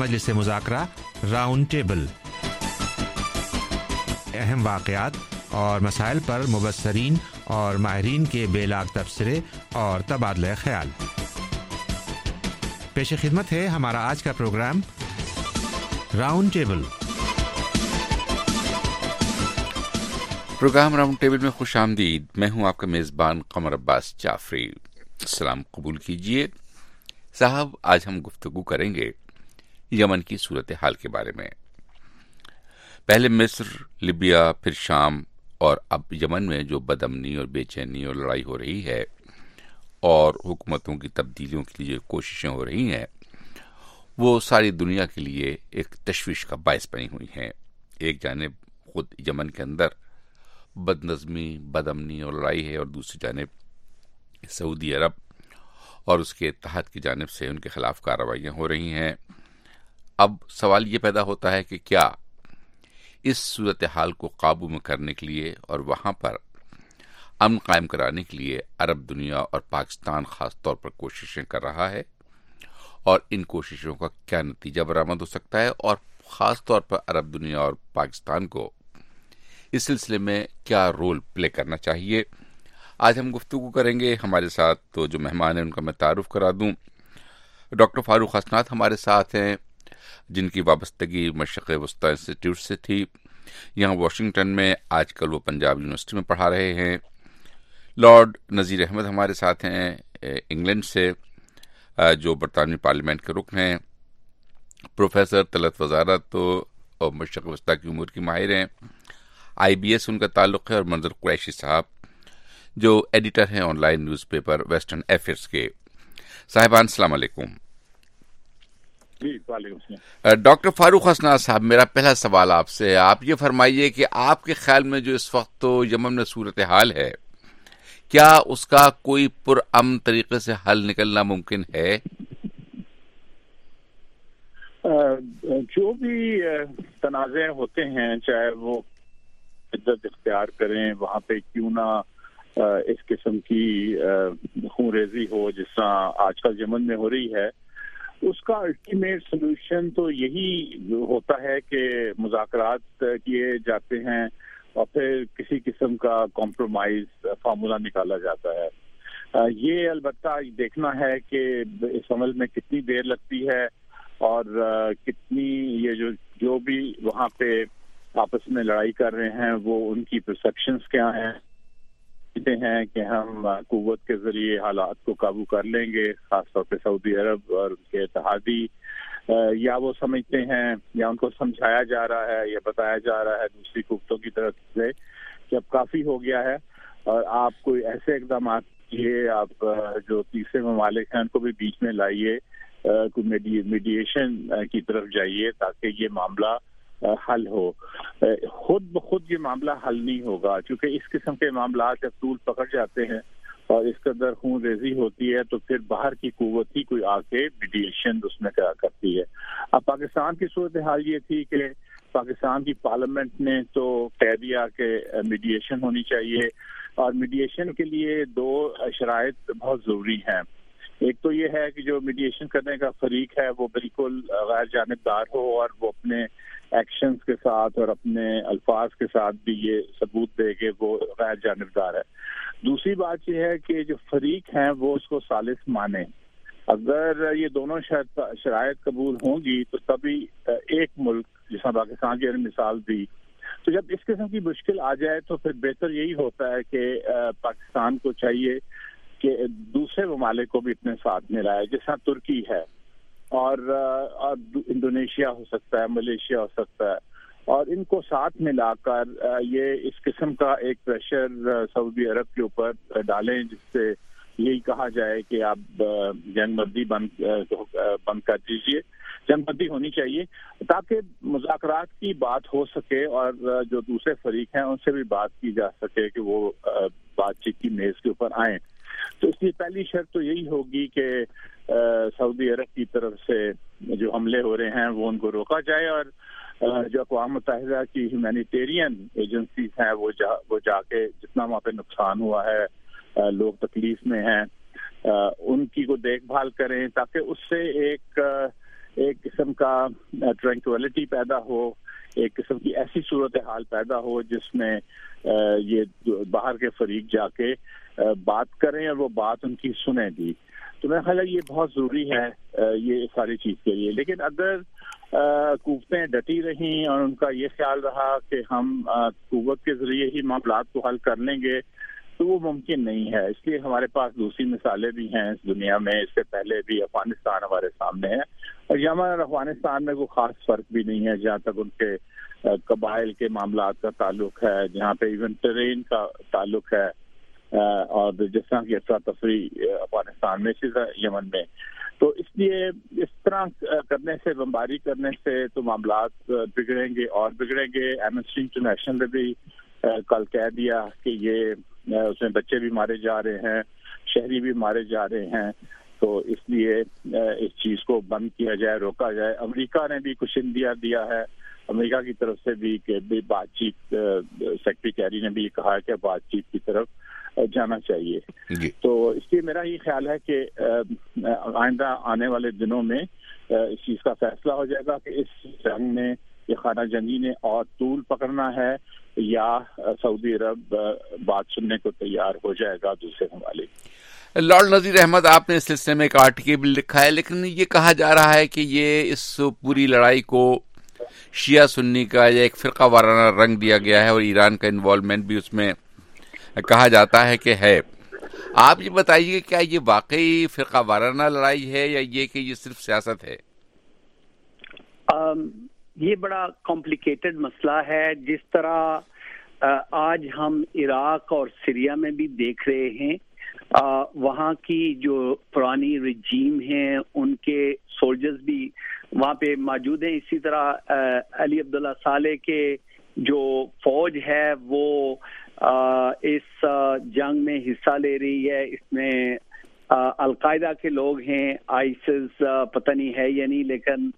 मजलिस मुज़ाकरा round table, अहम वाक़यात और मसाइल पर मुबस्सरीन और माहिरीन के बेलाग तबसरे और तबादला ख्याल। पेश खिदमत है हमारा आज का programme round table. Programme round table में खुश आमदीद। मैं हूं आपका मेज़बान कमर अब्बास जाफरी। सलाम कबूल कीजिए। साहब, आज हम गुफ्तगू करेंगे यमन की सूरत हाल के बारे में। पहले मिस्र, लिबिया, फिर शाम और अब यमन में जो बदअमनी और बेचैनी और लड़ाई हो रही है और हुकूमतों की तब्दीलियों के लिए कोशिशें हो रही हैं, वो सारी दुनिया के लिए एक तशवीश का बायस बनी हुई हैं। एक जानिब खुद यमन के अंदर बदनज़मी, बदअमनी और लड़ाई है, और दूसरी जानिब सऊदी अरब और उसके इत्तेहाद की जानिब से उनके खिलाफ कार्रवाइयाँ हो रही हैं। अब सवाल ये पैदा होता है कि क्या इस सूरत हाल को काबू में करने के लिए और वहाँ पर अमन कायम कराने के लिए अरब दुनिया और पाकिस्तान खास तौर पर कोशिशें कर रहा है, और इन कोशिशों का क्या नतीजा बरामद हो सकता है, और ख़ास तौर पर अरब दुनिया और पाकिस्तान को इस सिलसिले में क्या रोल प्ले करना चाहिए। आज हम गुफ्तगू करेंगे। हमारे साथ तो जो मेहमान हैं उनका मैं तारुफ करा दूं। डॉक्टर फारूक हसनात हमारे साथ हैं, जिनकी वाबस्तगी मशरिक़ वस्ता इंस्टीट्यूट से थी। यहाँ वाशिंगटन में आजकल वो पंजाब यूनिवर्सिटी में पढ़ा रहे हैं। लॉर्ड नज़ीर अहमद हमारे साथ हैं इंग्लैंड से, जो बरतानवी पार्लियामेंट के रुकन हैं। प्रोफेसर तलत वजारत तो मशरिक़ वस्ता की उमूर की माहिर हैं, IBS उनका ताल्लुक़ है। और मंजर कुरैशी साहब जो एडिटर हैं ऑनलाइन न्यूज़पेपर वेस्टर्न अफेयर्स के। साहिबान अस्सलाम वालेकुम। डॉक्टर फारूक हसनात साहब, मेरा पहला सवाल आपसे है। आप ये फरमाइए कि आपके ख्याल में जो इस वक्त तो यमन में सूरत हाल है, क्या उसका कोई पुरअमन तरीके से हल निकलना मुमकिन है? जो भी तनाज़े होते हैं, चाहे वो इज्जत इख्तियार करें, वहाँ पे क्यों ना इस किस्म की खूनरेजी हो जिस तरह आजकल यमन में हो रही है, उसका अल्टीमेट सोल्यूशन तो यही होता है कि मुज़ाकरात किए जाते हैं और फिर किसी किस्म का कॉम्प्रोमाइज फार्मूला निकाला जाता है। ये अलबत्ता देखना है कि इस अमल में कितनी देर लगती है और कितनी ये जो भी वहाँ पे आपस में लड़ाई कर रहे हैं वो उनकी परसेप्शंस क्या हैं कि हम कुव्वत के जरिए हालात को काबू कर लेंगे, खासतौर पे सऊदी अरब और उनके इत्तेहादी, या वो समझते हैं या उनको समझाया जा रहा है या बताया जा रहा है दूसरी कुव्वतों की तरफ से कि अब काफ़ी हो गया है और आप कोई ऐसे इक़दाम कीजिए, आप जो तीसरे ममालिक हैं उनको भी बीच में लाइए, कोई मीडिएशन की तरफ जाइए ताकि ये मामला हल हो। खुद ब खुद ये मामला हल नहीं होगा, क्योंकि इस किस्म के मामला जब तूल पकड़ जाते हैं और इस कदर खून रेजी होती है तो फिर बाहर की कुव्वत ही कोई आके मीडिएशन उसमें क्या करती है। अब पाकिस्तान की सूरत हाल ये थी कि पाकिस्तान की पार्लियामेंट ने तो कह दिया कि मीडिएशन होनी चाहिए, और मीडिएशन के लिए दो शराइत बहुत ज़रूरी हैं। एक तो ये है कि जो मीडिएशन करने का फरीक है वो बिल्कुल गैर जानिबदार हो और वो अपने एक्शंस के साथ और अपने अल्फाज के साथ भी ये सबूत दे कि वो गैर जानिबदार है। दूसरी बात ये है कि जो फरीक हैं वो उसको सालिस माने। अगर ये दोनों शराइत कबूल होंगी तो तभी एक मुल्क, जिसमें पाकिस्तान की मिसाल दी, तो जब इस किस्म की मुश्किल आ जाए तो फिर बेहतर यही होता है कि पाकिस्तान को चाहिए कि दूसरे ममालिक को भी अपने साथ मिलाए, जैसा तुर्की है और इंडोनेशिया हो सकता है, मलेशिया हो सकता है, और इनको साथ मिलाकर ये इस किस्म का एक प्रेशर सऊदी अरब के ऊपर डालें जिससे यही कहा जाए कि आप जंगबंदी बंद कर दीजिए, जंगबंदी होनी चाहिए ताकि मुज़ाकरात की बात हो सके और जो दूसरे फरीक हैं उनसे भी बात की जा सके कि वो बातचीत की मेज़ के ऊपर आएँ। तो इसकी पहली शर्त तो यही होगी कि सऊदी अरब की तरफ से जो हमले हो रहे हैं वो उनको रोका जाए, और जो अक़वाम मुत्तहिदा की ह्यूमैनिटेरियन एजेंसीज हैं वो जाके जितना वहाँ पे नुकसान हुआ है, लोग तकलीफ में हैं, उनकी को देखभाल करें ताकि उससे ایک قسم کا ٹرینکویلٹی پیدا ہو، ایک قسم کی ایسی صورتحال پیدا ہو جس میں یہ باہر کے فریق جا کے بات کریں اور وہ بات ان کی سنیں بھی. تو میرا خیال ہے یہ بہت ضروری ہے یہ ساری چیز کے لیے. لیکن اگر قوتیں ڈٹی رہیں اور ان کا یہ خیال رہا کہ ہم قوت کے ذریعے ہی معاملات کو حل کر لیں گے تو وہ ممکن نہیں ہے. اس لیے ہمارے پاس دوسری مثالیں بھی ہیں اس دنیا میں. اس سے پہلے بھی افغانستان ہمارے سامنے ہے، اور یمن اور افغانستان میں کوئی خاص فرق بھی نہیں ہے جہاں تک ان کے قبائل کے معاملات کا تعلق ہے، جہاں پہ ایون ٹرین کا تعلق ہے، اور جس طرح کی افراتفری افغانستان میں اسی طرح یمن میں. تو اس لیے اس طرح کرنے سے، بمباری کرنے سے تو معاملات بگڑیں گے اور بگڑیں گے. ایمنسٹی انٹرنیشنل نے بھی کل کہہ دیا کہ یہ اس میں بچے بھی مارے جا رہے ہیں، شہری بھی مارے جا رہے ہیں. تو اس لیے اس چیز کو بند کیا جائے، روکا جائے. امریکہ نے بھی کچھ اندیا دیا ہے، امریکہ کی طرف سے بھی کہ بات چیت، سیکرٹری کیری نے بھی کہا کہ بات چیت کی طرف جانا چاہیے. تو اس لیے میرا یہ خیال ہے کہ آئندہ آنے والے دنوں میں اس چیز کا فیصلہ ہو جائے گا کہ اس جنگ میں یہ خانہ جنگی نے اور طول پکڑنا ہے یا سعودی عرب بات سننے کو تیار ہو جائے گا دوسرے ممالک. لارڈ نذیر احمد، آپ نے اس سلسلے میں ایک آرٹیکل بھی لکھا ہے، لیکن یہ کہا جا رہا ہے کہ یہ اس پوری لڑائی کو شیعہ سنی کا یا ایک فرقہ وارانہ رنگ دیا گیا ہے، اور ایران کا انوالومنٹ بھی اس میں کہا جاتا ہے کہ ہے. آپ یہ بتائیے کیا یہ واقعی فرقہ وارانہ لڑائی ہے یا یہ کہ یہ صرف سیاست ہے؟ یہ بڑا کمپلیکیٹڈ مسئلہ ہے. جس طرح آج ہم عراق اور سیریا میں بھی دیکھ رہے ہیں، وہاں کی جو پرانی رجیم ہیں ان کے سولجرز بھی وہاں پہ موجود ہیں. اسی طرح علی عبداللہ صالح کے جو فوج ہے وہ اس جنگ میں حصہ لے رہی ہے. اس میں القاعدہ کے لوگ ہیں، آئیسس پتہ نہیں ہے یا نہیں، لیکن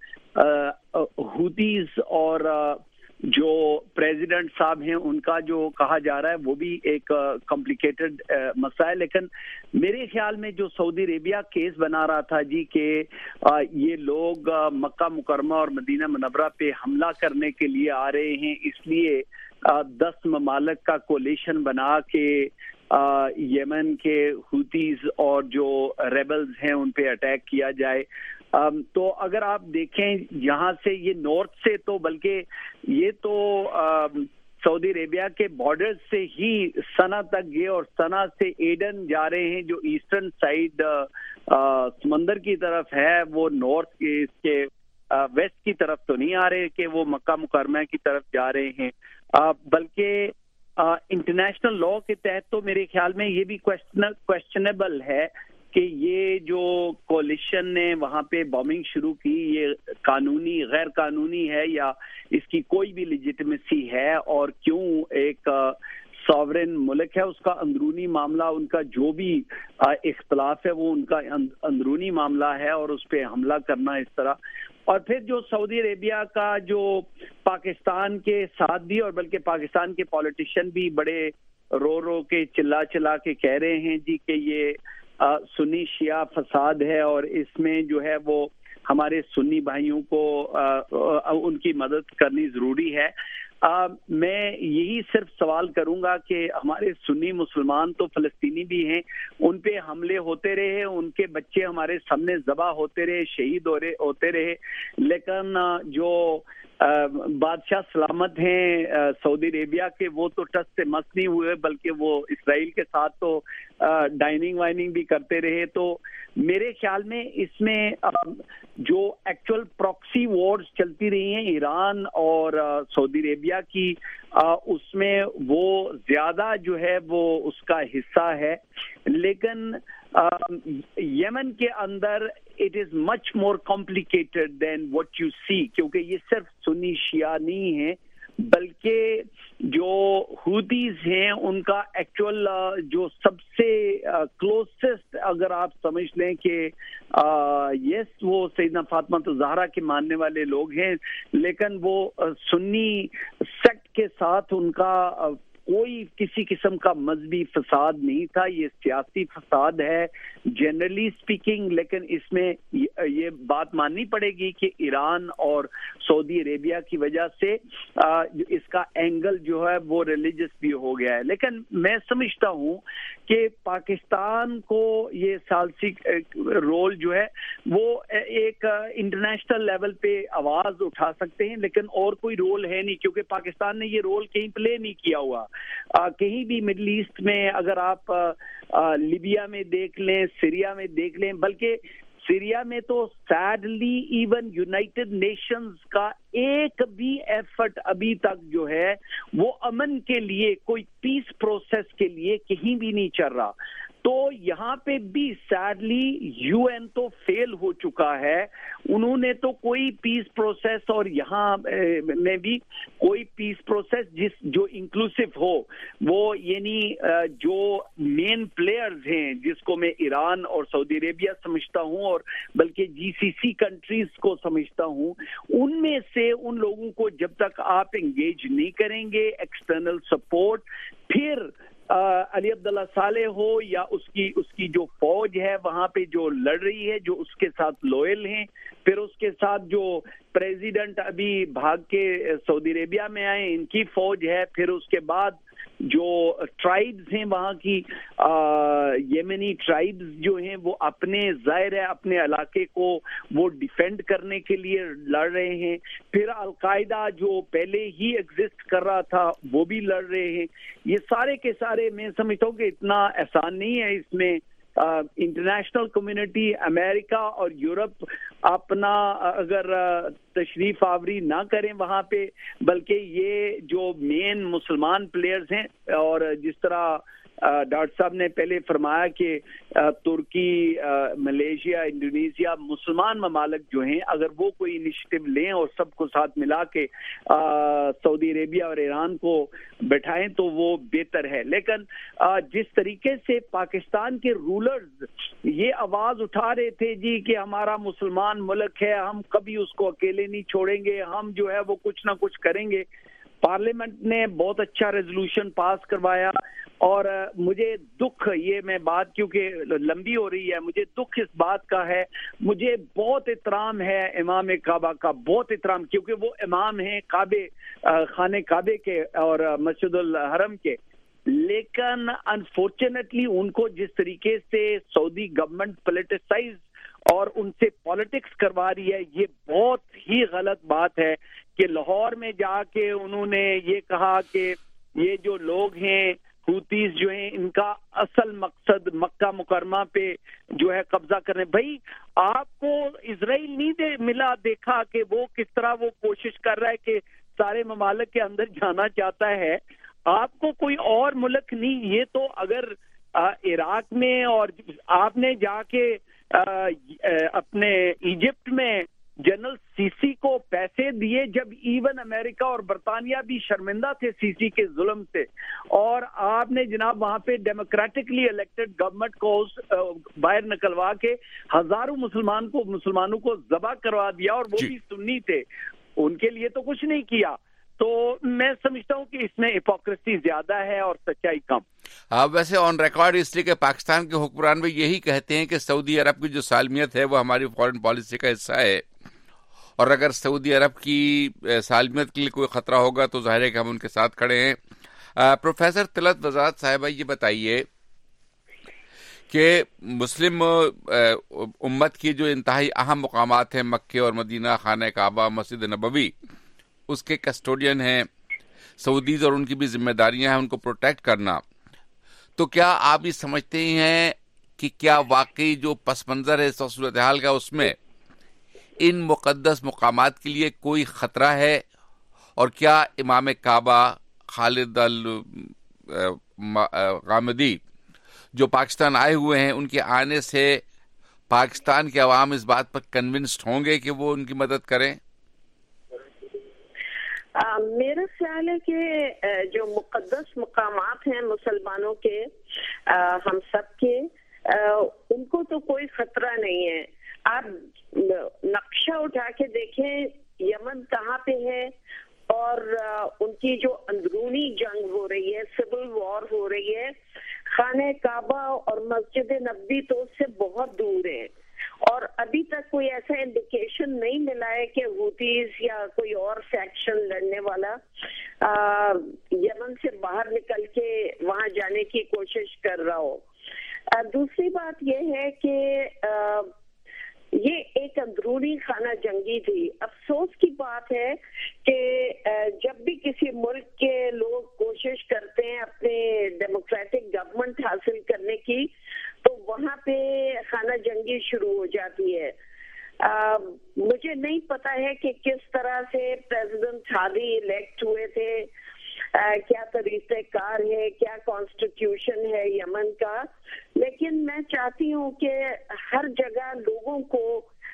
ہوتیز اور جو پریزیڈنٹ صاحب ہیں ان کا جو کہا جا رہا ہے وہ بھی ایک کمپلیکیٹڈ مسئلہ ہے. لیکن میرے خیال میں جو سعودی عربیہ کیس بنا رہا تھا جی کہ یہ لوگ مکہ مکرمہ اور مدینہ منورہ پہ حملہ کرنے کے لیے آ رہے ہیں، اس لیے 10 ممالک کا کولیشن بنا کے یمن کے ہوتیز اور جو ریبلز ہیں ان پہ اٹیک کیا جائے. تو اگر آپ دیکھیں یہاں سے یہ نارتھ سے تو بلکہ یہ تو سعودی عربیہ کے بارڈر سے ہی سنا تک گئے اور سنا سے ایڈن جا رہے ہیں جو ایسٹرن سائڈ سمندر کی طرف ہے. وہ نارتھ کے اس کے ویسٹ کی طرف تو نہیں آ رہے کہ وہ مکہ مکرمہ کی طرف جا رہے ہیں، بلکہ انٹرنیشنل لا کے تحت تو میرے خیال میں یہ بھی کویسچنیبل ہے کہ یہ جو کولیشن نے وہاں پہ بامبنگ شروع کی یہ قانونی غیر قانونی ہے یا اس کی کوئی بھی لیجیٹمیسی ہے، اور کیوں ایک ساورن ملک ہے اس کا اندرونی معاملہ، ان کا جو بھی اختلاف ہے وہ ان کا اندرونی معاملہ ہے اور اس پہ حملہ کرنا اس طرح. اور پھر جو سعودی عربیہ کا جو پاکستان کے ساتھ بھی، اور بلکہ پاکستان کے پولیٹیشین بھی بڑے رو کے چلا کے کہہ رہے ہیں جی کہ یہ سنی شیعہ فساد ہے اور اس میں جو ہے وہ ہمارے سنی بھائیوں کو ان کی مدد کرنی ضروری ہے. میں یہی صرف سوال کروں گا کہ ہمارے سنی مسلمان تو فلسطینی بھی ہیں، ان پہ حملے ہوتے رہے، ان کے بچے ہمارے سامنے ذبح ہوتے رہے، شہید ہوتے رہے، لیکن جو بادشاہ سلامت ہیں سعودی عربیہ کے وہ تو ٹس سے مس نہیں ہوئے، بلکہ وہ اسرائیل کے ساتھ تو ڈائننگ وائننگ بھی کرتے رہے. تو میرے خیال میں اس میں جو ایکچوئل پراکسی وارز چلتی رہی ہیں ایران اور سعودی عربیہ کی، اس میں وہ زیادہ جو ہے وہ اس کا حصہ ہے. لیکن یمن کے اندر it is much more complicated than what you see، کیونکہ یہ صرف سنی شیعہ نہیں ہے بلکہ جو ہوتیز ہیں ان کا ایکچوئل جو سب سے کلوزسٹ اگر آپ سمجھ لیں کہ یس وہ سیدنا فاطمہ زہرا کے ماننے والے لوگ ہیں، لیکن وہ سنی سیکٹ کے ساتھ ان کا کوئی کسی قسم کا مذہبی فساد نہیں تھا، یہ سیاسی فساد ہے جنرلی اسپیکنگ. لیکن اس میں یہ بات ماننی پڑے گی کہ ایران اور سعودی عربیہ کی وجہ سے اس کا اینگل جو ہے وہ ریلیجس بھی ہو گیا ہے. لیکن میں سمجھتا ہوں کہ پاکستان کو یہ ثالثی رول جو ہے وہ ایک انٹرنیشنل لیول پہ آواز اٹھا سکتے ہیں، لیکن اور کوئی رول ہے نہیں، کیونکہ پاکستان نے یہ رول کہیں پلے نہیں کیا ہوا. کہیں بھی مڈل ایسٹ میں اگر آپ لیبیا میں دیکھ لیں، سیریا میں دیکھ لیں، بلکہ سیریا میں تو سیڈلی ایون یونائٹڈ نیشنز کا ایک بھی ایفرٹ ابھی تک جو ہے وہ امن کے لیے، کوئی پیس پروسیس کے لیے کہیں بھی نہیں چل رہا. تو یہاں پہ بھی سیڈلی یو این تو فیل ہو چکا ہے، انہوں نے تو کوئی پیس پروسیس، اور یہاں میں بھی کوئی پیس پروسیس جو انکلوسیو ہو، وہ یعنی جو مین پلیئرز ہیں جس کو میں ایران اور سعودی عربیہ سمجھتا ہوں، اور بلکہ جی سی سی کنٹریز کو سمجھتا ہوں، ان میں سے ان لوگوں کو جب تک آپ انگیج نہیں کریں گے ایکسٹرنل سپورٹ، پھر علی عبداللہ صالح ہو یا اس کی جو فوج ہے وہاں پہ جو لڑ رہی ہے، جو اس کے ساتھ لوئل ہیں، پھر اس کے ساتھ جو پریزیڈنٹ ابھی بھاگ کے سعودی عربیہ میں آئے ان کی فوج ہے، پھر اس کے بعد جو ٹرائبز ہیں وہاں کی یمنی ٹرائبز جو ہیں وہ اپنے ظاہر ہے اپنے علاقے کو وہ ڈیفینڈ کرنے کے لیے لڑ رہے ہیں، پھر القاعدہ جو پہلے ہی ایگزسٹ کر رہا تھا وہ بھی لڑ رہے ہیں. یہ سارے کے سارے میں سمجھتا ہوں کہ اتنا آسان نہیں ہے. اس میں انٹرنیشنل کمیونٹی امریکہ اور یورپ اپنا اگر تشریف آوری نہ کریں وہاں پہ، بلکہ یہ جو مین مسلمان پلیئرز ہیں، اور جس طرح ڈاکٹر صاحب نے پہلے فرمایا کہ ترکی، ملیشیا، انڈونیشیا، مسلمان ممالک جو ہیں اگر وہ کوئی انیشیٹو لیں اور سب کو ساتھ ملا کے سعودی عربیہ اور ایران کو بٹھائیں تو وہ بہتر ہے. لیکن جس طریقے سے پاکستان کے رولرز یہ آواز اٹھا رہے تھے جی کہ ہمارا مسلمان ملک ہے، ہم کبھی اس کو اکیلے نہیں چھوڑیں گے، ہم جو ہے وہ کچھ نہ کچھ کریں گے. پارلیمنٹ نے بہت اچھا ریزولوشن پاس کروایا، اور مجھے دکھ، یہ میں بات کیونکہ لمبی ہو رہی ہے، مجھے دکھ اس بات کا ہے. مجھے بہت احترام ہے امام کعبہ کا، بہت احترام، کیونکہ وہ امام ہیں کعبے، خانہ کعبے کے اور مسجد الحرم کے. لیکن انفارچونیٹلی ان کو جس طریقے سے سعودی گورنمنٹ پولیٹیسائز اور ان سے پالیٹکس کروا رہی ہے، یہ بہت ہی غلط بات ہے کہ لاہور میں جا کے انہوں نے یہ کہا کہ یہ جو لوگ ہیں حوثیز جو ہیں ان کا اصل مقصد مکہ مکرمہ پہ جو ہے قبضہ کرنے. بھائی آپ کو اسرائیل نہیں ملا دیکھا کہ وہ کس طرح وہ کوشش کر رہا ہے کہ سارے ممالک کے اندر جانا چاہتا ہے؟ آپ کو کوئی اور ملک نہیں. یہ تو اگر عراق میں، اور آپ نے جا کے اپنے ایجپٹ میں جنرل سی سی کو پیسے دیے جب ایون امریکہ اور برطانیہ بھی شرمندہ تھے سی سی کے ظلم سے، اور آپ نے جناب وہاں پہ ڈیموکریٹکلی الیکٹڈ گورنمنٹ کو باہر نکلوا کے ہزاروں مسلمانوں کو ذبح کروا دیا، اور وہ بھی سنی تھے، ان کے لیے تو کچھ نہیں کیا. تو میں سمجھتا ہوں کہ اس میں ہپوکریسی زیادہ ہے اور سچائی کم. ویسے آن ریکارڈ اس لیے کہ پاکستان کے حکمران بھی یہی کہتے ہیں کہ سعودی عرب کی جو سالمیت ہے وہ ہماری فارن پالیسی کا حصہ ہے، اور اگر سعودی عرب کی سالمیت کے لیے کوئی خطرہ ہوگا تو ظاہر ہے کہ ہم ان کے ساتھ کھڑے ہیں. پروفیسر طلعت وضاحت صاحبہ یہ بتائیے کہ مسلم امت کی جو انتہائی اہم مقامات ہیں، مکہ اور مدینہ، خانہ کعبہ، مسجد نبوی، اس کے کسٹوڈین ہیں سعودیز، اور ان کی بھی ذمہ داریاں ہیں ان کو پروٹیکٹ کرنا. تو کیا آپ یہ سمجھتے ہیں کہ کیا واقعی جو پس منظر ہے صورتحال کا اس میں ان مقدس مقامات کے لیے کوئی خطرہ ہے؟ اور کیا امام کعبہ خالد الغامدی جو پاکستان آئے ہوئے ہیں ان کے آنے سے پاکستان کے عوام اس بات پر کنونسڈ ہوں گے کہ وہ ان کی مدد کریں؟ میرا خیال ہے کہ جو مقدس مقامات ہیں مسلمانوں کے، ہم سب کے، ان کو تو کوئی خطرہ نہیں ہے. آپ نقشہ اٹھا کے دیکھیں یمن کہاں پہ ہے اور ان کی جو اندرونی جنگ ہو رہی ہے، سول وار ہو رہی ہے، خانہ کعبہ اور مسجد نبوی تو اس سے بہت دور ہے، اور ابھی تک کوئی ایسا انڈیکیشن نہیں ملا ہے کہ ہوتیز یا کوئی اور فیکشن لڑنے والا یمن سے باہر نکل کے وہاں جانے کی کوشش کر رہا ہو۔ دوسری بات یہ ہے کہ یہ ایک اندرونی خانہ جنگی تھی۔ افسوس کی بات ہے کہ جب بھی کسی ملک کے لوگ کوشش کرتے ہیں اپنے ڈیموکریٹک گورنمنٹ حاصل کرنے کی تو وہاں پہ خانہ جنگی شروع ہو جاتی ہے۔ مجھے نہیں پتا ہے کہ کس طرح سے پریزیڈنٹ ہادی الیکٹ ہوئے تھے، کیا طریقہ کار ہے، کیا کانسٹیٹیوشن ہے یمن کا، لیکن میں چاہتی ہوں کہ ہر جگہ لوگوں کو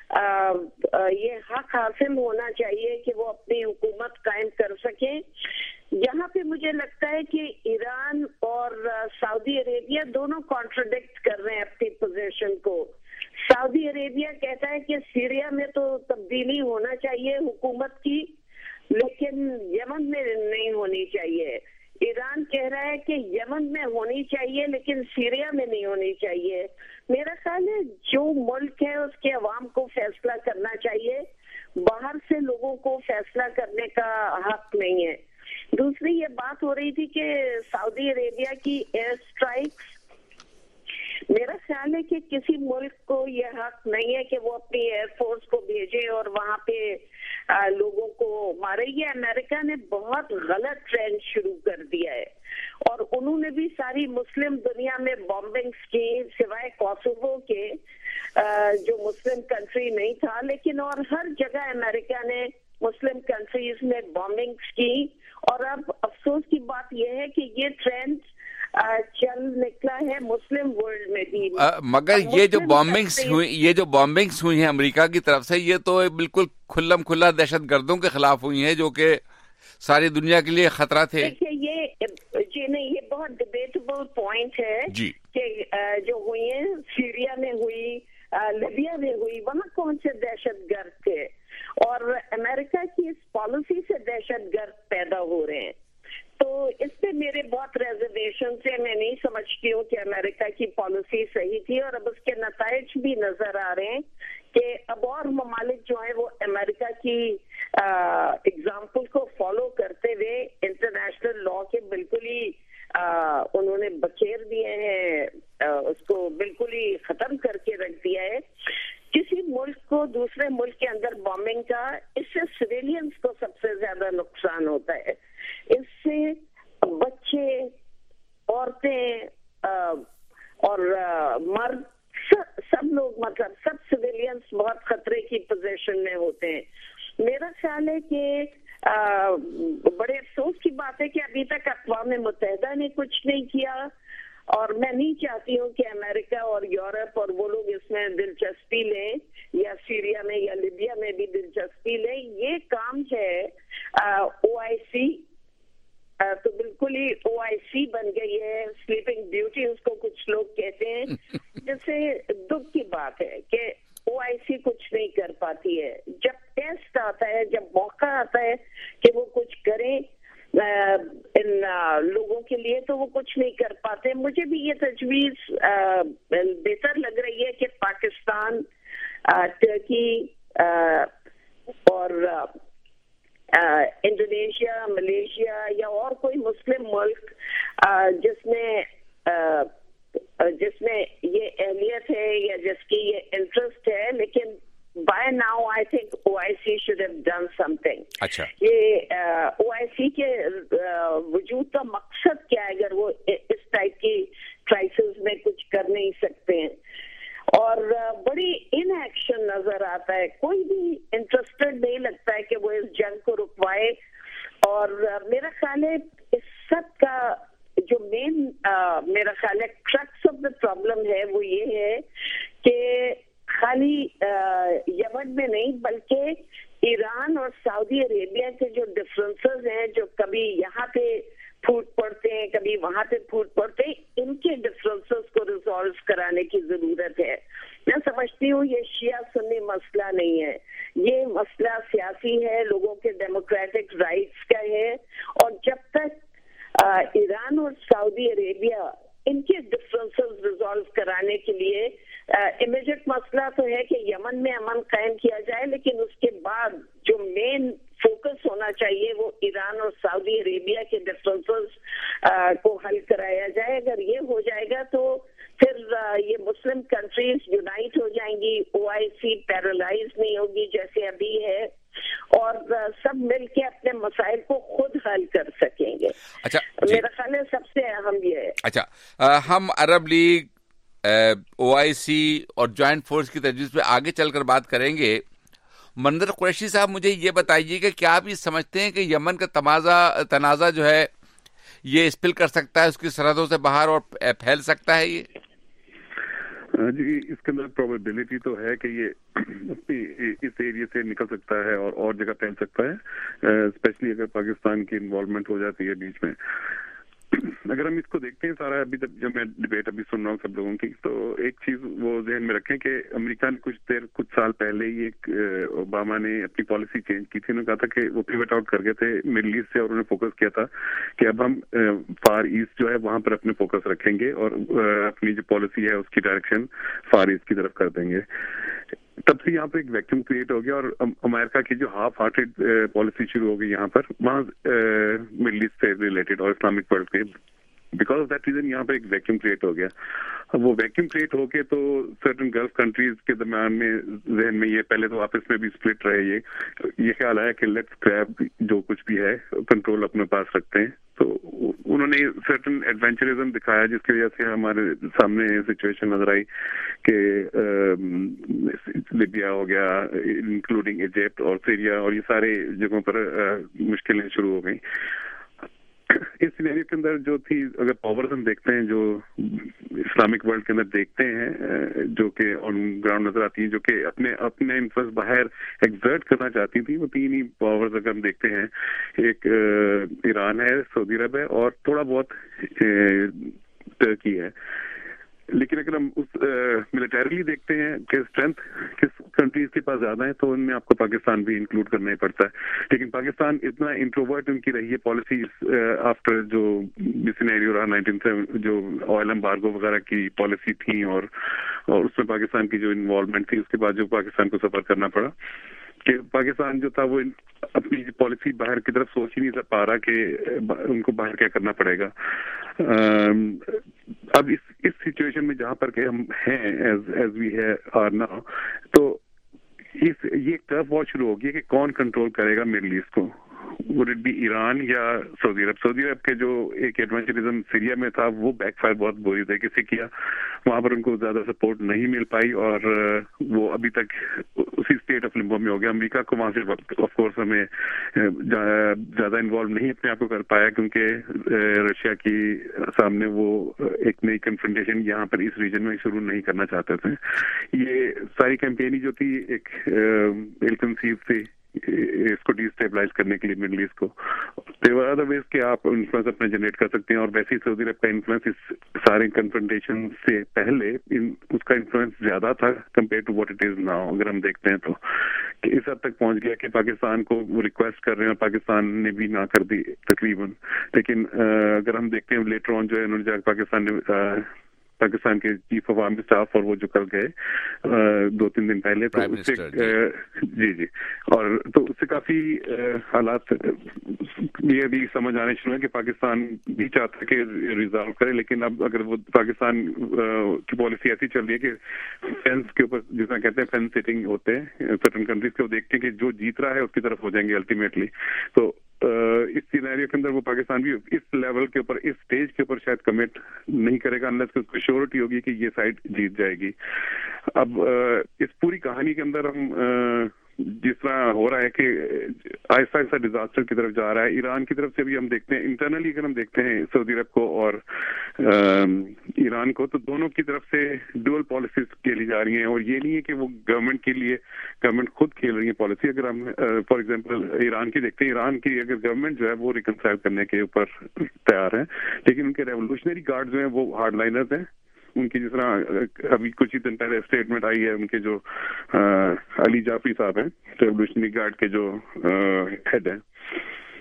یہ حق حاصل ہونا چاہیے کہ وہ اپنی حکومت قائم کر سکیں۔ یہاں پہ مجھے لگتا ہے کہ ایران اور سعودی عربیہ دونوں کانٹراڈکٹ کر رہے ہیں اپنی پوزیشن کو۔ سعودی عربیہ کہتا ہے کہ سیریا میں تو تبدیلی ہونا چاہیے حکومت کی، لیکن یمن میں نہیں ہونی چاہیے۔ ایران کہہ رہا ہے کہ یمن میں ہونی چاہیے لیکن سیریا میں نہیں ہونی چاہیے۔ میرا خیال ہے جو ملک ہے اس کے عوام کو فیصلہ کرنا چاہیے، باہر سے لوگوں کو فیصلہ کرنے کا حق نہیں ہے۔ دوسری یہ بات ہو رہی تھی کہ سعودی عربیہ کی ایئر اسٹرائکس، میرا خیال ہے کہ کسی ملک کو یہ حق نہیں ہے کہ وہ اپنی ایئر فورس کو بھیجے اور وہاں پہ لوگوں کو مارے۔ یہ امریکہ نے بہت غلط ٹرینڈ شروع کر دیا ہے، اور انہوں نے بھی ساری مسلم دنیا میں بامبنگز کی، سوائے کوسوو کے جو مسلم کنٹری نہیں تھا، لیکن اور ہر جگہ امریکہ نے مسلم کنٹریز میں بامبنگز کی۔ اور اب افسوس کی بات یہ ہے کہ یہ ٹرینڈ چل نکلا ہے مسلم ورلڈ میں بھی۔ مگر یہ جو بامبنگز ہوئی ہیں امریکہ کی طرف سے، یہ تو بالکل کھلم کھلا دہشت گردوں کے خلاف ہوئی ہیں جو کہ ساری دنیا کے لیے خطرہ تھے۔ دیکھیے یہ بہت ڈبیٹیبل پوائنٹ ہے کہ جو ہوئی ہیں سیریا میں ہوئی، لیبیا میں ہوئی، وہاں کون سے دہشت گرد تھے، اور امریکہ کی اس پالیسی سے دہشت گرد پیدا ہو رہے ہیں۔ تو اس پہ میرے بہت ریزرویشن سے، میں نہیں سمجھتی ہوں کہ امریکہ کی پالیسی صحیح تھی، اور اب اس کے نتائج بھی نظر آ رہے ہیں کہ اب اور ممالک جو ہیں وہ امریکہ کی اگزامپل کو فالو کرتے ہوئے انٹرنیشنل لا کے بالکل ہی انہوں نے بکیر دیے ہیں، اس کو بالکل ہی ختم کر کے رکھ دیا ہے۔ کسی ملک کو دوسرے ملک کے اندر بامبنگ کا، اس سے سویلینس کو سب سے زیادہ نقصان ہوتا ہے۔ اس سے بچے، عورتیں اور مرد، سب لوگ، مطلب سب سویلینس بہت خطرے کی پوزیشن میں ہوتے ہیں۔ میرا خیال ہے کہ بڑے افسوس کی بات ہے کہ ابھی تک اقوام متحدہ نے کچھ نہیں کیا، اور میں نہیں چاہتی ہوں کہ امریکہ اور یورپ اور وہ لوگ اس میں دلچسپی لیں، یا سیریا میں یا لیبیا میں بھی دلچسپی لیں۔ یہ کام ہے OIC، تو بالکل ہی OIC بن گئی ہے، سلیپنگ بیوٹی اس کو کچھ لوگ کہتے ہیں، جس سے دکھ کی بات ہے کہ OIC کچھ نہیں کر پاتی ہے۔ جب ٹیسٹ آتا ہے، جب موقع آتا ہے کہ وہ کچھ کریں ان لوگوں کے لیے، تو وہ کچھ نہیں کر پاتے۔ مجھے بھی یہ تجویز بہتر لگ رہی ہے کہ پاکستان، ترکی اور انڈونیشیا، ملیشیا یا اور کوئی مسلم ملک جس میں یہ اہلیت ہے یا جس کی یہ انٹرسٹ ہے، لیکن by now I think OIC should have done something۔ اچھا، یہ OIC کے وجود کا مقصد کیا ہے اگر وہ اس ٹائپ کی کرائسس میں کچھ کر نہیں سکتے ہیں؟ اور بڑی ان ایکشن نظر آتا ہے، کوئی بھی انٹرسٹڈ نہیں لگتا ہے کہ وہ اس جنگ کو رکوائے۔ اور میرا خیال ہے اس سب کا جو مین میرا خیال ہے کرکس آف دا پرابلم ہے وہ یہ ہے کہ خالی یمن میں نہیں بلکہ ایران اور سعودی عربیہ کے جو ڈفرینسز ہیں، جو کبھی یہاں پہ پھوٹ پڑتے ہیں کبھی وہاں پہ پھوٹ پڑتے ہیں، ان کے ڈفرینسز کو ریزالو کرانے کی ضرورت ہے۔ میں سمجھتی ہوں یہ شیعہ سنی مسئلہ نہیں ہے، یہ مسئلہ سیاسی ہے، لوگوں کے ڈیموکریٹک رائٹس کا ہے. اور جب تک ایران اور سعودی عربیہ ان کے ڈفرینسز ریزالو کرانے کے لیے امیجیٹ مسئلہ تو ہے کہ یمن میں امن قائم کیا جائے, لیکن اس کے بعد جو مین فوکس ہونا چاہیے وہ ایران اور سعودی عربیہ کے ڈفرینسز کو حل کرایا جائے. اگر یہ ہو جائے گا تو پھر یہ مسلم کنٹریز یونائٹ ہو جائیں گی, OIC پیرالائز نہیں ہوگی جیسے ابھی ہے, اور سب مل کے اپنے مسائل کو خود حل کر سکیں گے. اچھا, میرا خیال ہے سب سے اہم یہ ہے. اچھا, ہم عرب لیگ, OIC اور جوائنٹ فورس کی تجویز پہ آگے چل کر بات کریں گے. منظر قریشی صاحب, مجھے یہ بتائیے کہ کیا آپ یہ سمجھتے ہیں کہ یمن کا تنازع جو ہے یہ اسپل کر سکتا ہے اس کی سرحدوں سے باہر اور پھیل سکتا ہے؟ یہ جی, اس کے اندر پروبیبلٹی تو ہے کہ یہ اپنی اس ایریا سے نکل سکتا ہے اور جگہ پھیل سکتا ہے, اسپیشلی اگر پاکستان کی انوالومنٹ ہو جاتی ہے بیچ میں. اگر ہم اس کو دیکھتے ہیں سارا, ابھی تک جب میں ڈبیٹ ابھی سن رہا ہوں سب لوگوں کی, تو ایک چیز وہ ذہن میں رکھیں کہ امریکہ نے کچھ سال پہلے ہی اوباما نے اپنی پالیسی چینج کی تھی. انہوں نے کہا تھا کہ وہ پیوٹ آؤٹ کر گئے تھے مڈل ایسٹ سے, اور انہوں نے فوکس کیا تھا کہ اب ہم فار ایسٹ جو ہے وہاں پر اپنے فوکس رکھیں گے اور اپنی جو پالیسی ہے اس کی ڈائریکشن فار ایسٹ کی طرف کر دیں گے. تب سے یہاں پہ ایک ویکیوم کریٹ ہو گیا, اور امریکہ کی جو ہاف ہارٹیڈ پالیسی شروع ہو گئی یہاں پر, وہاں مڈل ایسٹ سے ریلیٹڈ اور اسلامک ورلڈ کے, بیکاز آف دیٹ ریزن یہاں پہ ایک ویکیوم کریٹ ہو گیا. اب وہ ویکیوم کریٹ ہو کے تو سرٹن گلف کنٹریز کے درمیان میں ذہن میں یہ پہلے تو آپس میں بھی اسپلٹ رہے, یہ خیال آیا کہ لیٹس گریب جو کچھ بھی ہے کنٹرول اپنے پاس رکھتے ہیں. تو انہوں نے سرٹن ایڈونچرزم دکھایا جس کی وجہ سے ہمارے سامنے سچویشن نظر آئی کہ لیبیا ہو گیا, انکلوڈنگ ایجپٹ اور سیریا, اور یہ سارے جگہوں پر مشکلیں شروع ہو گئیں. اس سینیریو کے اندر جو تھی, اگر پاورز ہم دیکھتے ہیں جو اسلامک ورلڈ کے اندر دیکھتے ہیں, جو کہ آن گراؤنڈ نظر آتی ہیں, جو کہ اپنے انفلوئنس باہر ایگزرٹ کرنا چاہتی تھی, وہ تین ہی پاورز اگر ہم دیکھتے ہیں, ایک ایران ہے, سعودی عرب ہے, اور تھوڑا بہت ٹرکی ہے. لیکن اگر ہم اس ملٹریلی دیکھتے ہیں کہ اسٹرینتھ کس کنٹریز کے پاس زیادہ ہے, تو ان میں آپ کو پاکستان بھی انکلوڈ کرنا ہی پڑتا ہے. لیکن پاکستان اتنا انٹروورٹ ان کی رہی ہے پالیسی آفٹر جو سینیریو رہا 1970, جو آئل امبارگو وغیرہ کی پالیسی تھی, اور اس میں پاکستان کی جو انوالومنٹ تھی, اس کے بعد جو پاکستان کو سفر کرنا پڑا, کہ پاکستان جو تھا وہ اپنی پالیسی باہر کی طرف سوچ ہی نہیں پا رہا کہ ان کو باہر کیا کرنا پڑے گا. اب اس سچویشن میں جہاں پر کہ ہم ہیں ایز وی آر ناؤ, تو یہ ٹف وار شروع ہوگی کہ کون کنٹرول کرے گا مڈل ایسٹ کو. وڈ اٹ بی ایران یا سعودی عرب؟ سعودی عرب کے جو ایک ایڈونچرزم سیریا میں تھا وہ بیک فائر بہت بری طریقے سے کیا, وہاں پر ان کو زیادہ سپورٹ نہیں مل پائی, اور وہ ابھی تک اسی اسٹیٹ آف لمبو میں ہو گیا. امریکہ کو وہاں سے آف کورس ہمیں زیادہ انوالو نہیں اپنے آپ کو کر پایا, کیونکہ رشیا کی سامنے وہ ایک نئی کنفرنٹیشن یہاں پر اس ریجن میں شروع نہیں کرنا چاہتے تھے. یہ ساری کیمپینی جو تھی ایک ویل کنسیو تھی اس کو ڈی اسٹیبلائز کرنے کے لیے مڈل ایسٹ کو. دیور ادر ویز کہ آپ انفلوئنس اپنے جنریٹ کر سکتے ہیں, اور ویسے ہی سعودی عرب کا انفلوئنس اس سارے کنفرنٹیشن سے پہلے اس کا انفلوئنس زیادہ تھا compare to what it is now. اگر ہم دیکھتے ہیں تو کہ اس حد تک پہنچ گیا کہ پاکستان کو وہ ریکویسٹ کر رہے ہیں, اور پاکستان نے بھی نہ کر دی تقریباً. لیکن اگر ہم دیکھتے ہیں لیٹر آن جو ہے انہوں نے جا کے پاکستان کے چیف آف آرمی اسٹاف, اور وہ جو کل گئے 2-3 دن پہلے, تو اس سے جی اور تو اس سے کافی حالات یہ بھی سمجھ آنے شروع ہے کہ پاکستان بھی چاہتا ہے کہ ریزالو کرے. لیکن اب اگر وہ پاکستان کی پالیسی ایسی چل رہی ہے کہ فینس کے اوپر جس طرح کہتے ہیں فینس سیٹنگ ہوتے ہیں سرٹن کنٹریز کے, وہ دیکھتے ہیں کہ جو جیت رہا ہے اس کی طرف ہو جائیں گے الٹیمیٹلی. تو اس سینیریو کے اندر وہ پاکستان بھی اس لیول کے اوپر, اس سٹیج کے اوپر شاید کمٹ نہیں کرے گا انلیس کہ اس کو شیورٹی ہوگی کہ یہ سائڈ جیت جائے گی. اب اس پوری کہانی کے اندر ہم جس طرح ہو رہا ہے کہ آہستہ آہستہ ڈیزاسٹر کی طرف جا رہا ہے. ایران کی طرف سے بھی ہم دیکھتے ہیں, انٹرنلی اگر ہم دیکھتے ہیں سعودی عرب کو اور ایران کو, تو دونوں کی طرف سے ڈوئل پالیسیز کھیلی جا رہی ہیں. اور یہ نہیں ہے کہ وہ گورنمنٹ کے لیے گورنمنٹ خود کھیل رہی ہے پالیسی. اگر ہم فار ایگزامپل ایران کی دیکھتے ہیں, ایران کی اگر گورنمنٹ جو ہے وہ ریکنسائل کرنے کے اوپر تیار ہے, لیکن ان کے ریولیوشنری گارڈ جو ہیں وہ ہارڈ لائنرز ہیں. ان کی جس طرح ابھی کچھ ہی دن پہلے اسٹیٹمنٹ آئی ہے ان کے جو علی جعفری صاحب ہیں ریولیوشنری گارڈ کے جو ہیڈ ہیں,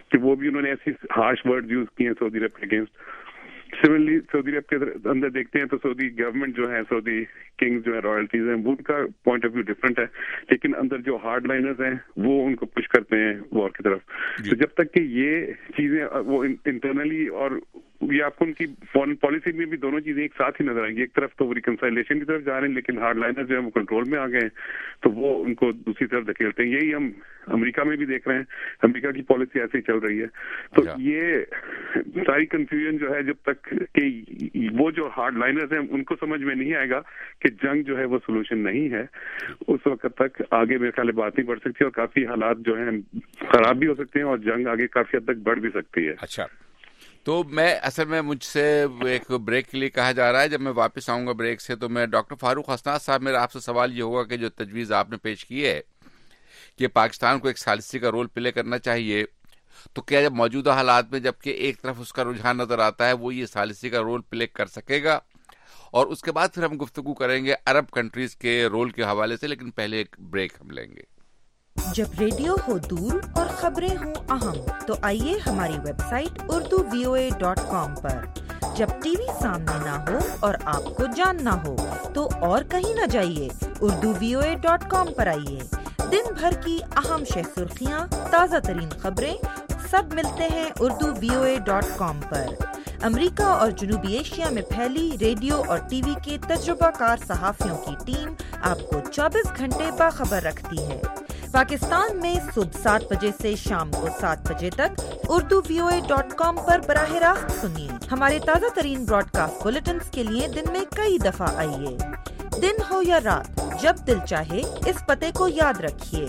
کہ وہ بھی انہوں نے ایسی ہارش ورڈ یوز کیے ہیں سعودی عرب کے اگینسٹ. سملرلی سعودی عرب کے اندر دیکھتے ہیں تو سعودی گورنمنٹ جو ہے, سعودی کنگز جو ہے, رائلٹیز ہیں, وہ ان کا پوائنٹ آف ویو ڈفرینٹ ہے, لیکن اندر جو ہارڈ لائنرز ہیں وہ ان کو پش کرتے ہیں وار کی طرف. تو جب تک کہ یہ چیزیں وہ انٹرنلی, اور یہ آپ کو ان کی فارن پالیسی میں بھی دونوں چیزیں ایک ساتھ ہی نظر آئیں گی. ایک طرف تو وہ ریکنسائلیشن کی طرف جا رہے ہیں, لیکن ہارڈ لائنر جو ہے وہ کنٹرول میں آ گئے ہیں, تو وہ ان کو دوسری طرف دھکیلتے ہیں. یہی ہم امریکہ میں بھی دیکھ رہے ہیں, امریکہ کی پالیسی ایسے ہی چل رہی ہے. تو یہ ساری کنفیوژن جو ہے, جب تک کہ وہ جو ہارڈ لائنرز ہیں ان کو سمجھ میں نہیں آئے گا کہ جنگ جو ہے وہ سولوشن نہیں ہے, اس وقت تک آگے میرے خیال بات نہیں بڑھ سکتی, اور کافی حالات جو ہیں خراب بھی ہو سکتے ہیں, اور جنگ آگے کافی حد تک بڑھ بھی سکتی ہے. اچھا, تو اصل میں مجھ سے ایک بریک کے لیے کہا جا رہا ہے. جب میں واپس آؤں گا بریک سے تو میں ڈاکٹر فاروق حسناس صاحب, میرا آپ سے سوال یہ ہوگا کہ جو تجویز آپ نے پیش کی ہے کہ پاکستان کو ایک ثالثی کا رول پلے کرنا چاہیے, تو کیا جب موجودہ حالات میں جبکہ ایک طرف اس کا رجحان نظر آتا ہے وہ یہ ثالثی کا رول پلے کر سکے گا؟ اور اس کے بعد پھر ہم گفتگو کریں گے عرب کنٹریز کے رول کے حوالے سے, لیکن پہلے ایک بریک ہم لیں گے. جب ریڈیو ہو دور اور خبریں ہوں اہم تو آئیے ہماری ویب سائٹ urduvoa.com پر. جب ٹی وی سامنے نہ ہو اور آپ کو جاننا ہو تو اور کہیں نہ جائیے, urduvoa.com پر آئیے. دن بھر کی اہم شہ سرخیاں, تازہ ترین خبریں سب ملتے ہیں urduvoa.com پر. امریکہ اور جنوبی ایشیا میں پھیلی ریڈیو اور ٹی وی کے تجربہ کار صحافیوں کی ٹیم آپ کو 24 گھنٹے باخبر رکھتی ہے. پاکستان میں صبح 7 بجے سے شام کو 7 بجے تک urduvoa.com پر براہ راست سنیے. ہمارے تازہ ترین براڈ کاسٹ بلیٹنز کے لیے دن میں کئی دفعہ آئیے. دن ہو یا رات, جب دل چاہے اس پتے کو یاد رکھیے,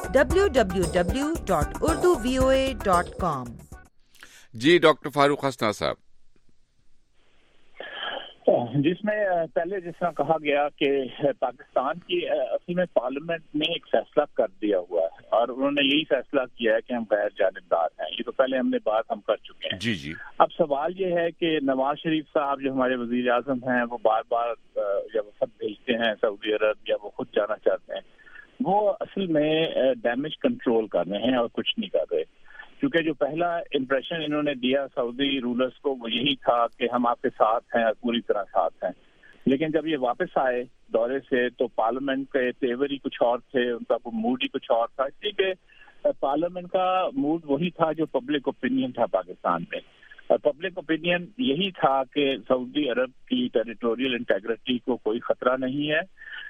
www.urduvoa.com. جی ڈاکٹر فاروق حسناس صاحب. جس میں پہلے جس طرح کہا گیا کہ پاکستان کی اصل میں پارلیمنٹ نے ایک فیصلہ کر دیا ہوا ہے, اور انہوں نے یہی فیصلہ کیا ہے کہ ہم غیر جانبدار ہیں. یہ تو پہلے ہم نے بات ہم کر چکے ہیں. جی جی. اب سوال یہ ہے کہ نواز شریف صاحب جو ہمارے وزیر اعظم ہیں, وہ بار بار جب وفد بھیجتے ہیں سعودی عرب یا وہ خود جانا چاہتے ہیں, وہ اصل میں ڈیمیج کنٹرول کر رہے ہیں اور کچھ نہیں کر رہے. کیونکہ جو پہلا امپریشن انہوں نے دیا سعودی رولرز کو وہ یہی تھا کہ ہم آپ کے ساتھ ہیں اور پوری طرح ساتھ ہیں. لیکن جب یہ واپس آئے دورے سے تو پارلیمنٹ کے تیور ہی کچھ اور تھے, ان کا موڈ ہی کچھ اور تھا. اس لیے کہ پارلیمنٹ کا موڈ وہی تھا جو پبلک اوپینین تھا پاکستان میں, اور پبلک اوپینین یہی تھا کہ سعودی عرب کی ٹیریٹوریل انٹیگریٹی کو کوئی خطرہ نہیں ہے,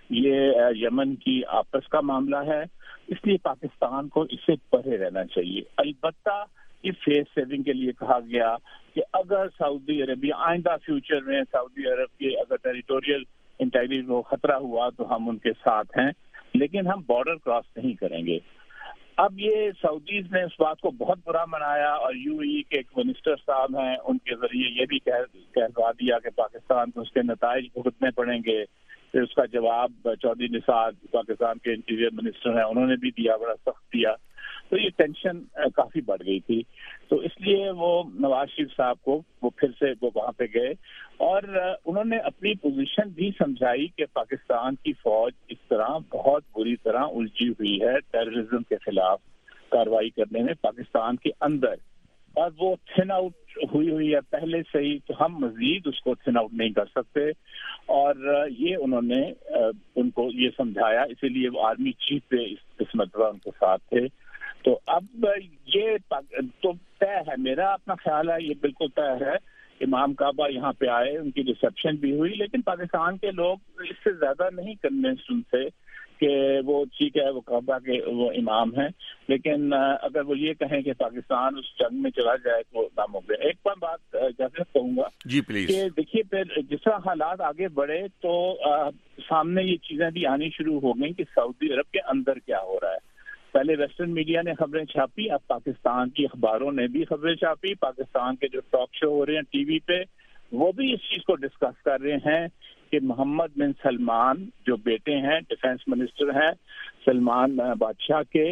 یہ یمن کی آپس کا معاملہ ہے, اس لیے پاکستان کو اس سے پرے رہنا چاہیے. البتہ یہ فیس سیونگ کے لیے کہا گیا کہ اگر سعودی عربیہ آئندہ فیوچر میں سعودی عرب کے اگر ٹیریٹوریل انٹیگریٹی کو خطرہ ہوا تو ہم ان کے ساتھ ہیں, لیکن ہم بارڈر کراس نہیں کریں گے. اب یہ سعودیز نے اس بات کو بہت برا منایا, اور یو اے ای کے ایک منسٹر صاحب ہیں, ان کے ذریعے یہ بھی کہلوا دیا کہ پاکستان کو اس کے نتائج بھگتنے پڑیں گے. پھر اس کا جواب چودھری نثار پاکستان کے انٹیریئر منسٹر ہیں, انہوں نے بھی دیا, بڑا سخت دیا. تو یہ ٹینشن کافی بڑھ گئی تھی. تو اس لیے وہ نواز شریف صاحب کو وہ پھر سے وہ وہاں پہ گئے, اور انہوں نے اپنی پوزیشن بھی سمجھائی کہ پاکستان کی فوج اس طرح بہت بری طرح الجھی ہوئی ہے ٹیررزم کے خلاف کارروائی کرنے میں پاکستان کے اندر, اور وہ تھن آؤٹ ہوئی ہے پہلے سے ہی, تو ہم مزید اس کو تھن آؤٹ نہیں کر سکتے. اور یہ انہوں نے ان کو یہ سمجھایا, اسی لیے وہ آرمی چیف پہ اس مرتبہ ان کے ساتھ تھے. تو اب یہ تو طے ہے, میرا اپنا خیال ہے یہ بالکل طے ہے. امام کعبہ یہاں پہ آئے, ان کی ریسیپشن بھی ہوئی, لیکن پاکستان کے لوگ اس سے زیادہ نہیں کنونسڈ ان سے کہ وہ ٹھیک ہے وہ کعبہ کے وہ امام ہیں, لیکن اگر وہ یہ کہیں کہ پاکستان اس جنگ میں چلا جائے تو ناممکن. ایک بات جیسے کہوں گا جی پلیز, کہ دیکھیے پھر جس طرح حالات آگے بڑھے تو سامنے یہ چیزیں بھی آنی شروع ہو گئیں کہ سعودی عرب کے اندر کیا ہو رہا ہے. پہلے ویسٹرن میڈیا نے خبریں چھاپی, اب پاکستان کی اخباروں نے بھی خبریں چھاپی. پاکستان کے جو ٹاک شو ہو رہے ہیں ٹی وی پہ وہ بھی اس چیز کو ڈسکس کر رہے ہیں کہ محمد بن سلمان جو بیٹے ہیں ڈیفینس منسٹر ہیں سلمان بادشاہ کے,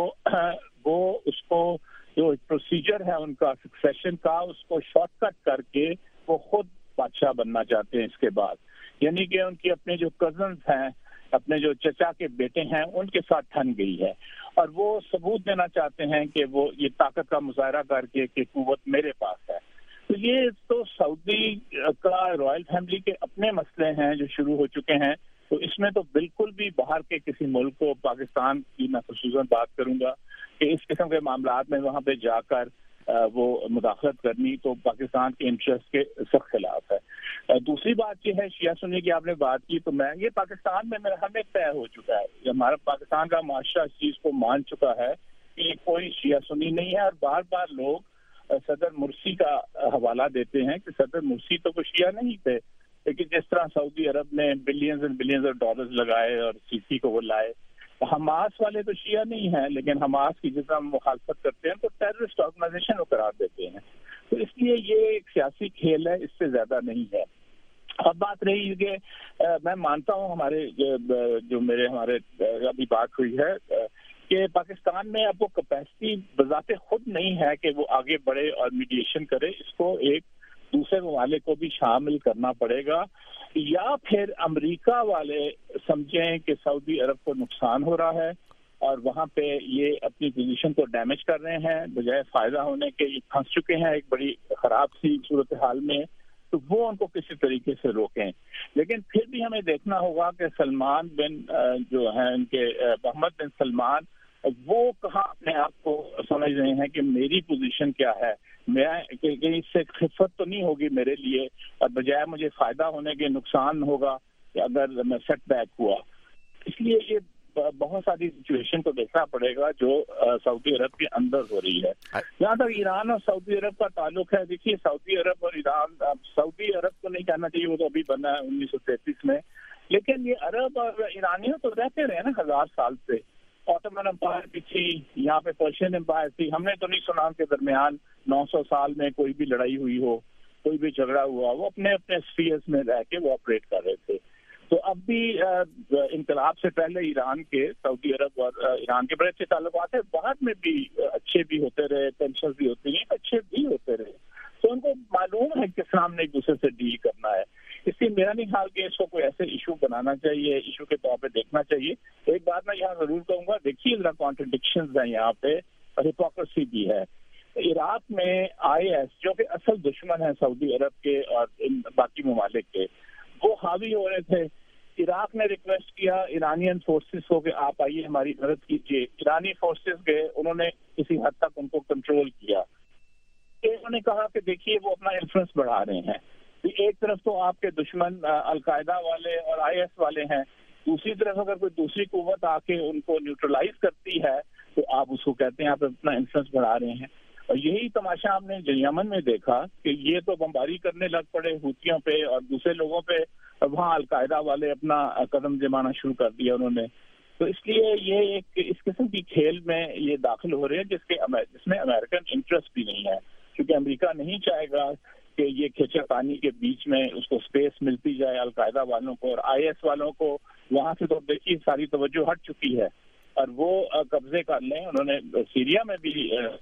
وہ اس کو جو پروسیجر ہے ان کا سکسیشن کا اس کو شارٹ کٹ کر کے وہ خود بادشاہ بننا چاہتے ہیں اس کے بعد. یعنی کہ ان کی اپنے جو کزنز ہیں اپنے جو چچا کے بیٹے ہیں ان کے ساتھ ٹھن گئی ہے، اور وہ ثبوت دینا چاہتے ہیں کہ وہ یہ طاقت کا مظاہرہ کر کے کہ قوت میرے پاس ہے. تو یہ تو سعودی کا رائل فیملی کے اپنے مسئلے ہیں جو شروع ہو چکے ہیں. تو اس میں تو بالکل بھی باہر کے کسی ملک کو، پاکستان کی میں خصوصاً بات کروں گا کہ اس قسم کے معاملات میں وہاں پہ جا کر وہ مداخلت کرنی تو پاکستان کے انٹرسٹ کے سخت خلاف ہے. دوسری بات یہ ہے شیعہ سنی کی آپ نے بات کی، تو میں یہ پاکستان میں میرا ہمیں طے ہو چکا ہے، ہمارا پاکستان کا معاشرہ اس چیز کو مان چکا ہے کہ کوئی شیعہ سنی نہیں ہے. اور بار بار لوگ صدر مرسی کا حوالہ دیتے ہیں کہ صدر مرسی تو کوئی شیعہ نہیں تھے، لیکن جس طرح سعودی عرب نے billions and billions of dollars لگائے اور سیسی کو وہ لائے. حماس والے تو شیعہ نہیں ہیں، لیکن حماس کی جس طرح مخالفت کرتے ہیں تو ٹیررسٹ آرگنائزیشن کو قرار دیتے ہیں. تو اس لیے یہ ایک سیاسی کھیل ہے، اس سے زیادہ نہیں ہے. اب بات رہی کہ میں مانتا ہوں ہمارے ابھی بات ہوئی ہے کہ پاکستان میں اب وہ کیپیسٹی بذات خود نہیں ہے کہ وہ آگے بڑھے اور میڈیشن کرے. اس کو ایک دوسرے ممالک کو بھی شامل کرنا پڑے گا، یا پھر امریکہ والے سمجھیں کہ سعودی عرب کو نقصان ہو رہا ہے اور وہاں پہ یہ اپنی پوزیشن کو ڈیمیج کر رہے ہیں، بجائے فائدہ ہونے کے یہ پھنس چکے ہیں ایک بڑی خراب سی صورتحال میں، تو وہ ان کو کسی طریقے سے روکیں. لیکن پھر بھی ہمیں دیکھنا ہوگا کہ سلمان بن جو ہیں ان کے محمد بن سلمان، وہ کہاں اپنے آپ کو سمجھ رہے ہیں کہ میری پوزیشن کیا ہے، میں کہیں اس سے خفت تو نہیں ہوگی میرے لیے، اور بجائے مجھے فائدہ ہونے کے نقصان ہوگا اگر میں سیٹ بیک ہوا. اس لیے یہ بہت ساری سچویشن کو دیکھنا پڑے گا جو سعودی عرب کے اندر ہو رہی ہے. جہاں تک ایران اور سعودی عرب کا تعلق ہے، دیکھیے سعودی عرب اور ایران، سعودی عرب کو نہیں کہنا چاہیے، وہ تو ابھی بنا ہے 1933 میں، لیکن یہ عرب اور ایرانیوں تو رہتے رہے نا 1000 سال سے. آٹومن امپائر بھی تھی، یہاں پہ پرشین امپائر تھی، ہم نے تو نہیں سنا کے درمیان 900 سال میں کوئی بھی لڑائی ہوئی ہو، کوئی بھی جھگڑا ہوا. وہ اپنے اپنے اسفیئرز میں رہ کے وہ آپریٹ کر رہے تھے. تو اب بھی انقلاب سے پہلے ایران کے، سعودی عرب اور ایران کے بڑے اچھے تعلقات ہیں، بعد میں بھی اچھے بھی ہوتے رہے، ٹینشن بھی ہوتی ہیں، اچھے بھی ہوتے رہے. تو ان کو معلوم ہے کس طرح ہم نے ایک دوسرے سے ڈیل کرنا ہے. اس لیے میرا نہیں خیال کہ اس کو کوئی ایسے ایشو بنانا چاہیے، ایشو کے طور پہ دیکھنا چاہیے. ایک بات میں یہاں ضرور کہوں گا، دیکھیے ذرا کانٹرڈکشنز ہیں یہاں پہ اور ہپوکریسی بھی ہے. عراق میں IS جو کہ اصل دشمن ہے سعودی عرب کے اور ان باقی ممالک کے، وہ حاوی ہو رہے تھے. عراق نے ریکویسٹ کیا ایرانین فورسز کو کہ آپ آئیے ہماری مدد کیجیے. ایرانی فورسز گئے، انہوں نے کسی حد تک ان کو کنٹرول کیا. انہوں نے کہا کہ دیکھیے وہ اپنا انفلوئنس بڑھا رہے ہیں. ایک طرف تو آپ کے دشمن القاعدہ والے اور IS والے ہیں، دوسری طرف اگر کوئی دوسری قوت آ کے ان کو نیوٹرلائز کرتی ہے تو آپ اس کو کہتے ہیں آپ اپنا انفلوئنس بڑھا رہے ہیں. اور یہی تماشا ہم نے یمن میں دیکھا کہ یہ تو بمباری کرنے لگ پڑے ہوتیوں پہ اور دوسرے لوگوں پہ، وہاں القاعدہ والے اپنا قدم جمانا شروع کر دیا انہوں نے. تو اس لیے یہ ایک اس قسم کی کھیل میں یہ داخل ہو رہے ہیں جس میں امریکن انٹرسٹ بھی نہیں ہے، کیونکہ امریکہ نہیں چاہے گا کہ یہ کھینچا پانی کے بیچ میں اس کو سپیس ملتی جائے القاعدہ والوں کو اور IS والوں کو. وہاں سے تو دیکھیے ساری توجہ ہٹ چکی ہے اور وہ قبضے کر لیں. انہوں نے سیریا میں بھی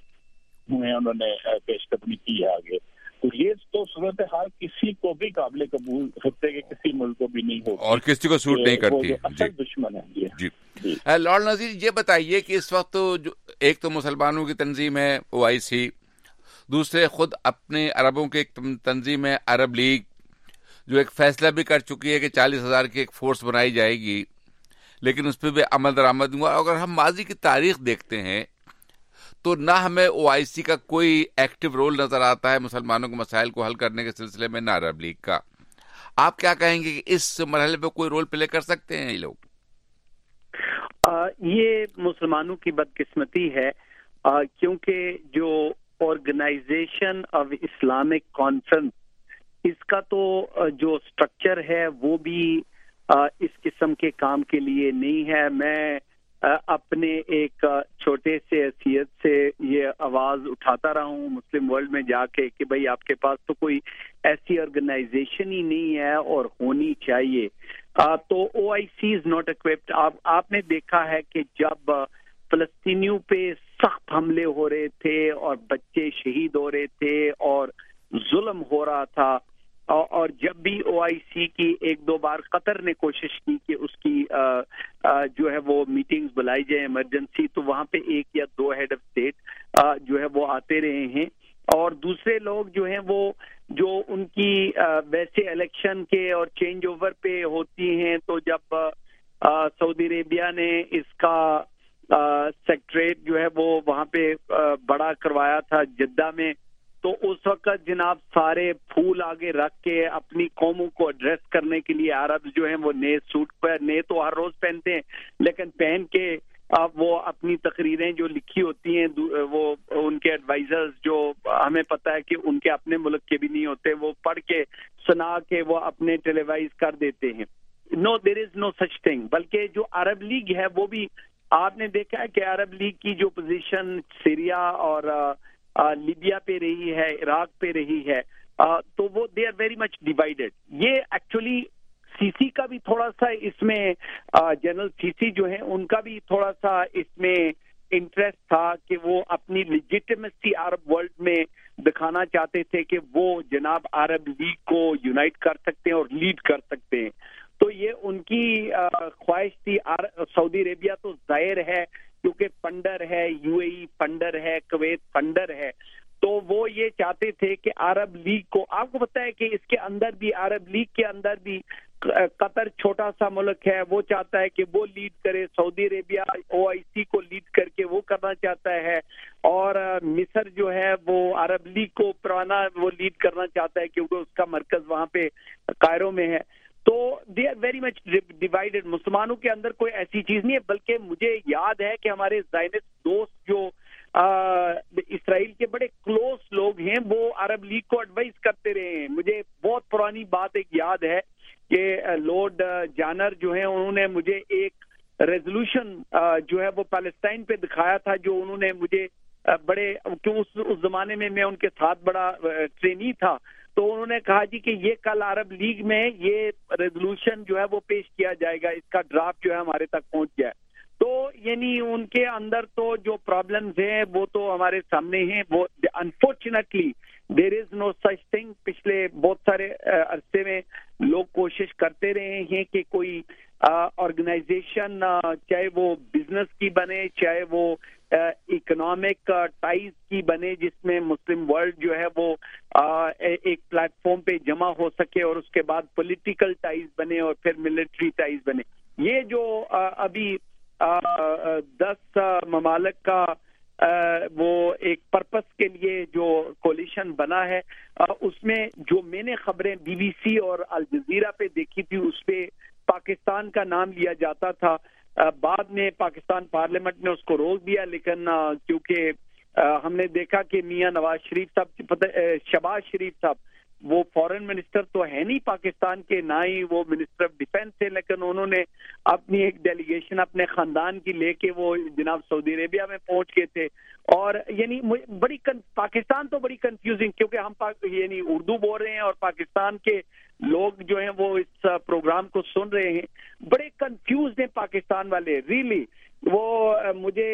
انہوں نے پیش قدمی کی ہے آگے. تو یہ تو صورتحال کسی کو بھی قابل قبول خطے کے کسی ملک کو بھی نہیں ہوگی اور کسی کو سوٹ نہیں کرتی. اصل دشمن ہے. جی لارڈ نذیر، یہ بتائیے کہ اس وقت ایک تو مسلمانوں کی تنظیم ہے OIC، دوسرے خود اپنے عربوں کے ایک تنظیم ہے عرب لیگ، جو ایک فیصلہ بھی کر چکی ہے کہ 40,000 کی ایک فورس بنائی جائے گی، لیکن اس پہ بھی عمل درآمد ہوا. اگر ہم ماضی کی تاریخ دیکھتے ہیں تو نہ ہمیں OIC کا کوئی ایکٹیو رول نظر آتا ہے مسلمانوں کے مسائل کو حل کرنے کے سلسلے میں، نہ عرب لیگ کا. آپ کیا کہیں گے کہ اس مرحلے پہ کوئی رول پلے کر سکتے ہیں یہ لوگ؟ یہ مسلمانوں کی بدقسمتی ہے کیونکہ جو آرگنائزیشن آف اسلامک کانفرنس، اس کا تو جو سٹرکچر ہے وہ بھی اس قسم کے کام کے لیے نہیں ہے. میں اپنے ایک چھوٹے سے حیثیت سے یہ آواز اٹھاتا رہا ہوں مسلم ورلڈ میں جا کے کہ بھائی آپ کے پاس تو کوئی ایسی آرگنائزیشن ہی نہیں ہے اور ہونی چاہیے. تو OIC از ناٹ اکوپڈ. آپ نے دیکھا ہے کہ جب فلسطینیوں پہ سخت حملے ہو رہے تھے اور بچے شہید ہو رہے تھے اور ظلم ہو رہا تھا، اور جب بھی OIC کی ایک دو بار قطر نے کوشش کی کہ اس کی جو ہے وہ میٹنگز بلائی جائیں ایمرجنسی، تو وہاں پہ ایک یا دو ہیڈ آف اسٹیٹ جو ہے وہ آتے رہے ہیں، اور دوسرے لوگ جو ہیں وہ جو ان کی ویسے الیکشن کے اور چینج اوور پہ ہوتی ہیں، تو جب سعودی عربیہ نے اس کا سیکٹریٹ جو ہے وہ وہاں پہ بڑا کروایا تھا جدہ میں، تو اس وقت جناب سارے پھول آگے رکھ کے اپنی قوموں کو ایڈریس کرنے کے لیے عرب جو ہیں وہ نئے سوٹ پہ، نئے تو ہر روز پہنتے ہیں لیکن پہن کے وہ اپنی تقریریں جو لکھی ہوتی ہیں وہ ان کے ایڈوائزرز جو ہمیں پتہ ہے کہ ان کے اپنے ملک کے بھی نہیں ہوتے، وہ پڑھ کے سنا کے وہ اپنے ٹیلی وائز کر دیتے ہیں. No there is no such thing. بلکہ جو عرب لیگ ہے وہ بھی آپ نے دیکھا ہے کہ عرب لیگ کی جو پوزیشن سیریا اور لیبیا پہ رہی ہے، عراق پہ رہی ہے، تو وہ they are very much divided. یہ ایکچولی سی سی کا بھی تھوڑا سا اس میں جنرل سی سی جو ہیں ان کا بھی تھوڑا سا اس میں انٹرسٹ تھا کہ وہ اپنی لیجیٹمیسی عرب ورلڈ میں دکھانا چاہتے تھے کہ وہ جناب عرب لیگ کو یونائٹ کر سکتے ہیں اور لیڈ کر سکتے ہیں. تو یہ ان کی خواہش تھی. سعودی عربیہ تو ظاہر ہے کیونکہ فنڈر ہے، UAE فنڈر ہے، کویت فنڈر ہے، تو وہ یہ چاہتے تھے کہ عرب لیگ کو، آپ کو پتہ ہے کہ اس کے اندر بھی عرب لیگ کے اندر بھی قطر چھوٹا سا ملک ہے، وہ چاہتا ہے کہ وہ لیڈ کرے، سعودی عربیہ OIC کو لیڈ کر کے وہ کرنا چاہتا ہے، اور مصر جو ہے وہ عرب لیگ کو پرانا وہ لیڈ کرنا چاہتا ہے کیونکہ اس کا مرکز وہاں پہ قاہرہ میں ہے. تو they are very much divided. مسلمانوں کے اندر کوئی ایسی چیز نہیں ہے، بلکہ مجھے یاد ہے کہ ہمارے زائنسٹ دوست جو اسرائیل کے بڑے کلوز لوگ ہیں وہ عرب لیگ کو ایڈوائز کرتے رہے ہیں. مجھے بہت پرانی بات ایک یاد ہے کہ لارڈ جانر جو ہیں انہوں نے مجھے ایک ریزولوشن جو ہے وہ پیلسٹائن پہ دکھایا تھا، جو انہوں نے مجھے بڑے، کیوں اس زمانے میں ان کے ساتھ بڑا ٹرینی تھا، تو انہوں نے کہا جی کہ یہ کل عرب لیگ میں یہ ریزولوشن جو ہے وہ پیش کیا جائے گا، اس کا ڈرافٹ جو ہے ہمارے تک پہنچ گیا ہے. تو یعنی ان کے اندر تو جو پرابلمز ہیں وہ تو ہمارے سامنے ہیں. وہ unfortunately there is no such thing. پچھلے بہت سارے عرصے میں لوگ کوشش کرتے رہے ہیں کہ کوئی آرگنائزیشن چاہے وہ بزنس کی بنے، چاہے وہ اکنامک ٹائز کی بنے، جس میں مسلم ورلڈ جو ہے وہ ایک پلیٹ فارم پہ جمع ہو سکے، اور اس کے بعد پولیٹیکل ٹائز بنے اور پھر ملٹری ٹائز بنے. یہ جو ابھی 10 ممالک کا وہ ایک پرپس کے لیے جو کولیشن بنا ہے، اس میں جو میں نے خبریں BBC اور الجزیرہ پہ دیکھی تھی اس پہ پاکستان کا نام لیا جاتا تھا. بعد میں پاکستان پارلیمنٹ نے اس کو روک دیا، لیکن کیونکہ ہم نے دیکھا کہ میاں نواز شریف صاحب، شہباز شریف صاحب وہ فارن منسٹر تو ہے نہیں پاکستان کے، نہ ہی وہ منسٹر آف ڈیفینس ہے، لیکن انہوں نے اپنی ایک ڈیلیگیشن اپنے خاندان کی لے کے وہ جناب سعودی عربیہ میں پہنچ گئے تھے. اور یعنی بڑی پاکستان تو بڑی کنفیوزنگ، کیونکہ ہم یعنی اردو بول رہے ہیں اور پاکستان کے لوگ جو ہیں وہ اس پروگرام کو سن رہے ہیں، بڑے کنفیوزڈ ہیں پاکستان والے ریلی. وہ مجھے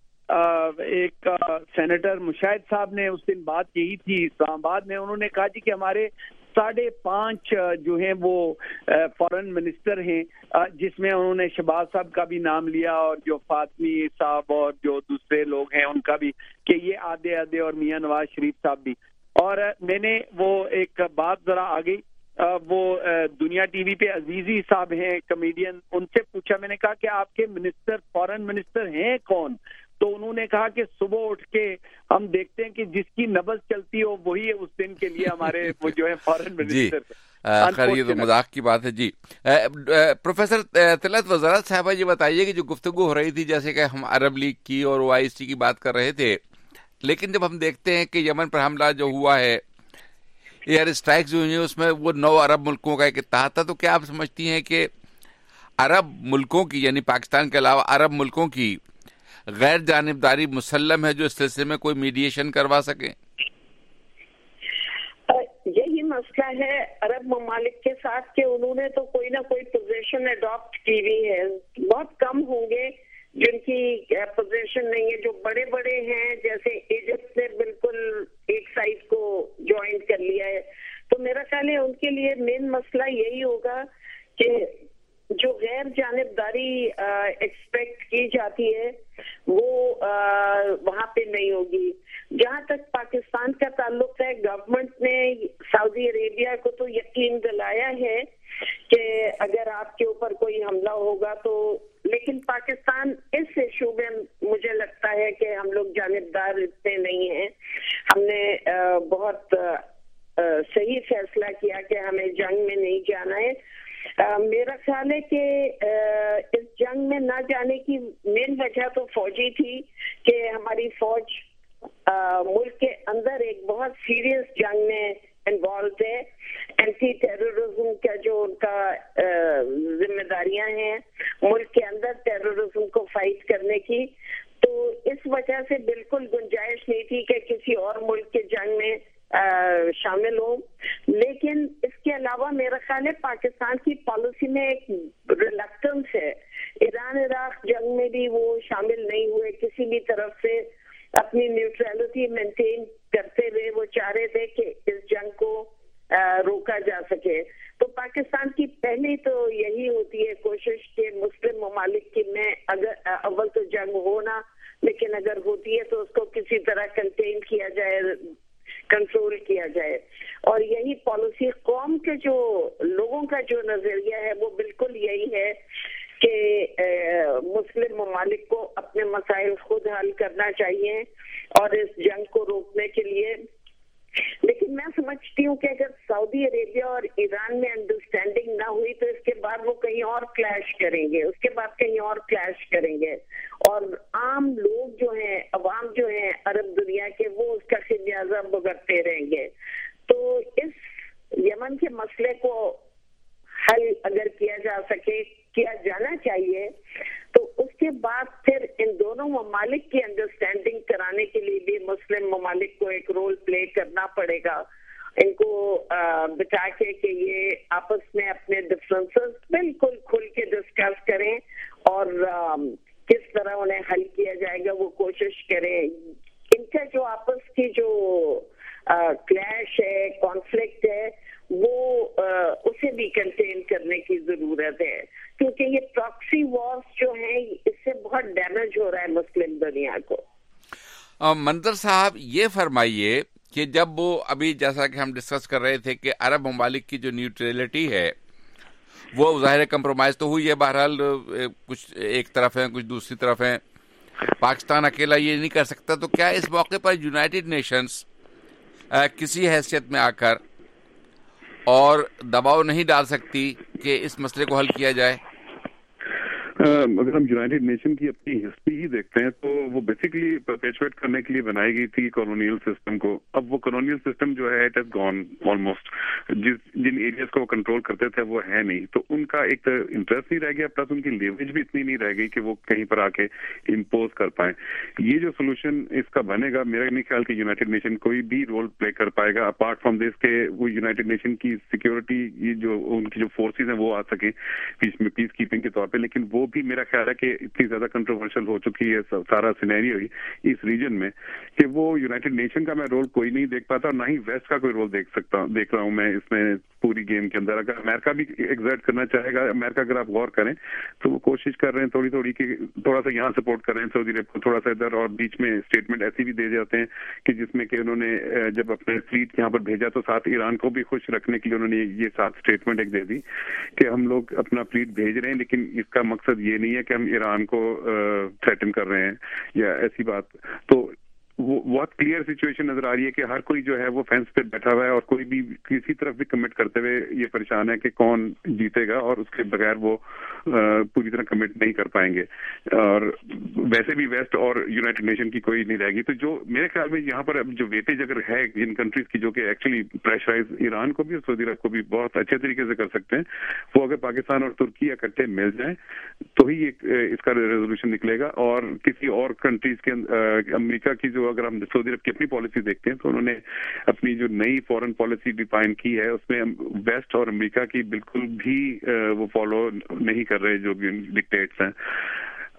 ایک سینیٹر مشاہد صاحب نے اس دن بات یہی تھی اسلام آباد میں، انہوں نے کہا جی کہ ہمارے 5.5 جو ہیں وہ فارن منسٹر ہیں، جس میں انہوں نے شہباز صاحب کا بھی نام لیا اور جو فاطمی صاحب اور جو دوسرے لوگ ہیں ان کا بھی، کہ یہ آدھے اور میاں نواز شریف صاحب بھی. اور میں نے وہ ایک بات ذرا آ گئی، وہ دنیا ٹی وی پہ عزیزی صاحب ہیں کمیڈین، ان سے پوچھا میں نے کہا کہ آپ کے منسٹر فارن منسٹر ہیں کون؟ تو انہوں نے کہا کہ صبح اٹھ کے ہم دیکھتے ہیں کہ جس کی نبض چلتی ہو وہی اس دن کے لیے ہمارے وہ جو ہے فارن منسٹر. خیر یہ تو مذاق کی بات ہے. جی پروفیسر طلعت وزارت صاحبہ یہ بتائیے کہ جو گفتگو ہو رہی تھی جیسے کہ ہم عرب لیگ کی اور OIC کی بات کر رہے تھے، لیکن جب ہم دیکھتے ہیں کہ یمن پر حملہ جو ہوا ہے، ایئر اسٹرائک جو ہوئی ہیں، اس میں وہ 9 عرب ملکوں کا ایک اتحاد تھا، تو کیا آپ سمجھتی ہیں کہ عرب ملکوں کی یعنی پاکستان کے علاوہ عرب ملکوں کی غیر جانبداری مسلم ہے جو اس سلسلے میں کوئی میڈیشن کروا سکیں؟ یہی مسئلہ ہے عرب ممالک کے ساتھ کہ انہوں نے تو کوئی نہ کوئی پوزیشن اڈاپٹ کی ہوئی ہے. بہت کم ہوں گے جن کی پوزیشن نہیں ہے. جو بڑے بڑے ہیں جیسے ایجپٹ نے بالکل ایک سائڈ کو جوائن کر لیا ہے، تو میرا خیال ہے ان کے لیے مین مسئلہ یہی ہوگا کہ جو غیر جانبداری ایکسپیکٹ کی جاتی ہے وہ وہاں پہ نہیں ہوگی. جہاں تک پاکستان کا تعلق ہے، گورنمنٹ نے سعودی عربیہ کو تو یقین دلایا ہے کہ اگر آپ کے اوپر کوئی حملہ ہوگا تو، لیکن پاکستان اس ایشو میں مجھے لگتا ہے کہ ہم لوگ جانبدار اتنے نہیں ہیں. ہم نے بہت صحیح فیصلہ کیا کہ ہمیں جنگ میں نہیں جانا ہے. میرا خیال ہے کہ اس جنگ میں نہ جانے کی مین وجہ تو فوجی تھی کہ ہماری فوج ملک کے اندر ایک بہت سیریس جنگ میں انوالوڈ ہے. اینٹی ٹیررزم کا جو ان کا ذمہ داریاں ہیں ملک کے اندر ٹیررزم کو فائٹ کرنے کی، تو اس وجہ سے بالکل گنجائش نہیں تھی کہ کسی اور ملک کے جنگ میں شامل ہوں. لیکن اس کے علاوہ میرا خیال ہے پاکستان کی پالیسی میں ایک ریلکٹنس ہے. ایران عراق جنگ میں بھی وہ شامل نہیں ہوئے، کسی بھی طرف سے اپنی نیوٹرلٹی مینٹین کرتے ہوئے وہ چاہ رہے تھے کہ اس جنگ کو روکا جا سکے. تو پاکستان کی پہلی تو یہی ہوتی ہے کوشش کہ مسلم ممالک کی میں اگر اول تو جنگ ہونا، لیکن اگر ہوتی ہے تو اس کو کسی طرح کنٹین کیا جائے، کنٹرول کیا جائے. اور یہی پالیسی قوم کے جو لوگوں کا جو نظریہ ہے وہ بالکل یہی ہے کہ مسلم ممالک کو اپنے مسائل خود حل کرنا چاہیے اور اس جنگ کو روکنے کے لیے. لیکن میں سمجھتی ہوں کہ اگر سعودی عربیہ اور ایران میں انڈرسٹینڈنگ نہ ہوئی تو اس کے بعد وہ کہیں اور کلیش کریں گے، اس کے بعد کہیں اور کلیش کریں گے، اور عام لوگ جو ہیں، عوام جو ہیں عرب دنیا کے، وہ اس کا خمیازہ بھگتتے رہیں گے. تو اس یمن کے مسئلے کو حل اگر کیا جا سکے، کیا جانا چاہیے، تو اس کے بعد پھر ان دونوں ممالک کی انڈرسٹینڈنگ کرانے کے لیے بھی مسلم ممالک کو ایک رول پلے کرنا پڑے گا. ان کو بتا کے کہ یہ آپس میں اپنے ڈفرینسز بالکل کھل کے ڈسکس کریں اور کس طرح انہیں حل کیا جائے گا وہ کوشش کریں. ان کا جو آپس کی جو کلیش ہے، کانفلکٹ ہے، وہ اسے بھی کنٹین کرنے کی ضرورت ہے، کیونکہ یہ پراکسی وارز جو ہیں اس سے بہت ڈیمیج ہو رہا ہے مسلم دنیا کو. منظر صاحب یہ فرمائیے کہ جب وہ ابھی جیسا کہ ہم ڈسکس کر رہے تھے کہ عرب ممالک کی جو نیوٹریلٹی ہے وہ ظاہر کمپرومائز تو ہوئی ہے، بہرحال کچھ ایک طرف ہیں کچھ دوسری طرف ہیں، پاکستان اکیلا یہ نہیں کر سکتا. تو کیا اس موقع پر یونائٹڈ نیشنز کسی حیثیت میں آ کر اور دباؤ نہیں ڈال سکتی کہ اس مسئلے کو حل کیا جائے؟ اگر ہم یونائٹڈ نیشن کی اپنی ہسٹری ہی دیکھتے ہیں تو وہ بیسیکلی پرپیچویٹ کرنے کے لیے بنائی گئی تھی کالونیل سسٹم کو. اب وہ کالونیل سسٹم جو ہے اٹ ہیز گون آلموسٹ. جن ایریاز کو وہ کنٹرول کرتے تھے وہ ہے نہیں، تو ان کا ایک انٹرسٹ نہیں رہ گیا، پلس ان کی لیوریج بھی اتنی نہیں رہ گئی کہ وہ کہیں پر آ کے امپوز کر پائیں. یہ جو سولوشن اس کا بنے گا، میرا نہیں خیال کہ یونائٹڈ نیشن کوئی بھی رول پلے کر پائے گا اپارٹ فرام دس کہ وہ یونائٹڈ نیشن کی سیکورٹی جو ان کی جو فورسز ہیں وہ آ سکیں پیس کیپنگ کے طور پہ. لیکن وہ بھی میرا خیال ہے کہ اتنی زیادہ کنٹروورشل ہو چکی ہے سارا سینیریو اس ریجن میں کہ وہ یونائٹڈ نیشن کا میں رول کوئی نہیں دیکھ پاتا، اور نہ ہی ویسٹ کا کوئی رول دیکھ رہا ہوں میں اس میں پوری گیم کے اندر. اگر امریکہ بھی ایگزرٹ کرنا چاہے گا، امریکہ اگر آپ غور کریں تو وہ کوشش کر رہے ہیں تھوڑی کہ تھوڑا سا یہاں سپورٹ کر رہے ہیں سعودی عرب کو، تھوڑا سا ادھر، اور بیچ میں اسٹیٹمنٹ ایسی بھی دے جاتے ہیں کہ جس میں کہ انہوں نے جب اپنے فلیٹ یہاں پر بھیجا تو ساتھ ایران کو بھی خوش رکھنے کے لیے انہوں نے یہ ساتھ اسٹیٹمنٹ ایک دے دی کہ ہم لوگ اپنا فلیٹ بھیج رہے ہیں، لیکن اس کا مقصد یہ نہیں ہے کہ ہم ایران کو تھریٹن کر رہے ہیں یا ایسی بات. تو وہ بہت کلیئر سچویشن نظر آ رہی ہے کہ ہر کوئی جو ہے وہ فینس پہ بیٹھا ہوا ہے اور کوئی بھی کسی طرف بھی کمٹ کرتے ہوئے یہ پریشان ہے کہ کون جیتے گا، اور اس کے بغیر وہ پوری طرح کمٹ نہیں کر پائیں گے. اور ویسے بھی ویسٹ اور یونائٹڈ نیشن کی کوئی نہیں رہے گی. تو جو میرے خیال میں یہاں پر اب جو ویٹیج اگر ہے جن کنٹریز کی جو کہ ایکچولی پریشرائز ایران کو بھی اور سعودی عرب کو بھی بہت اچھے طریقے سے کر سکتے ہیں، وہ اگر پاکستان اور ترکی اکٹھے مل جائیں تو ہی اس کا ریزولوشن نکلے گا. اور کسی اور کنٹریز کے امریکہ کی جو اگر ہم سعودی عرب کی اپنی پالیسی دیکھتے ہیں تو انہوں نے اپنی جو نئی فورن پالیسی ڈیفائن کی ہے اس میں ویسٹ اور امریکہ کی بالکل بھی وہ فالو نہیں کر رہے جو بھی ڈکٹیٹس ہیں.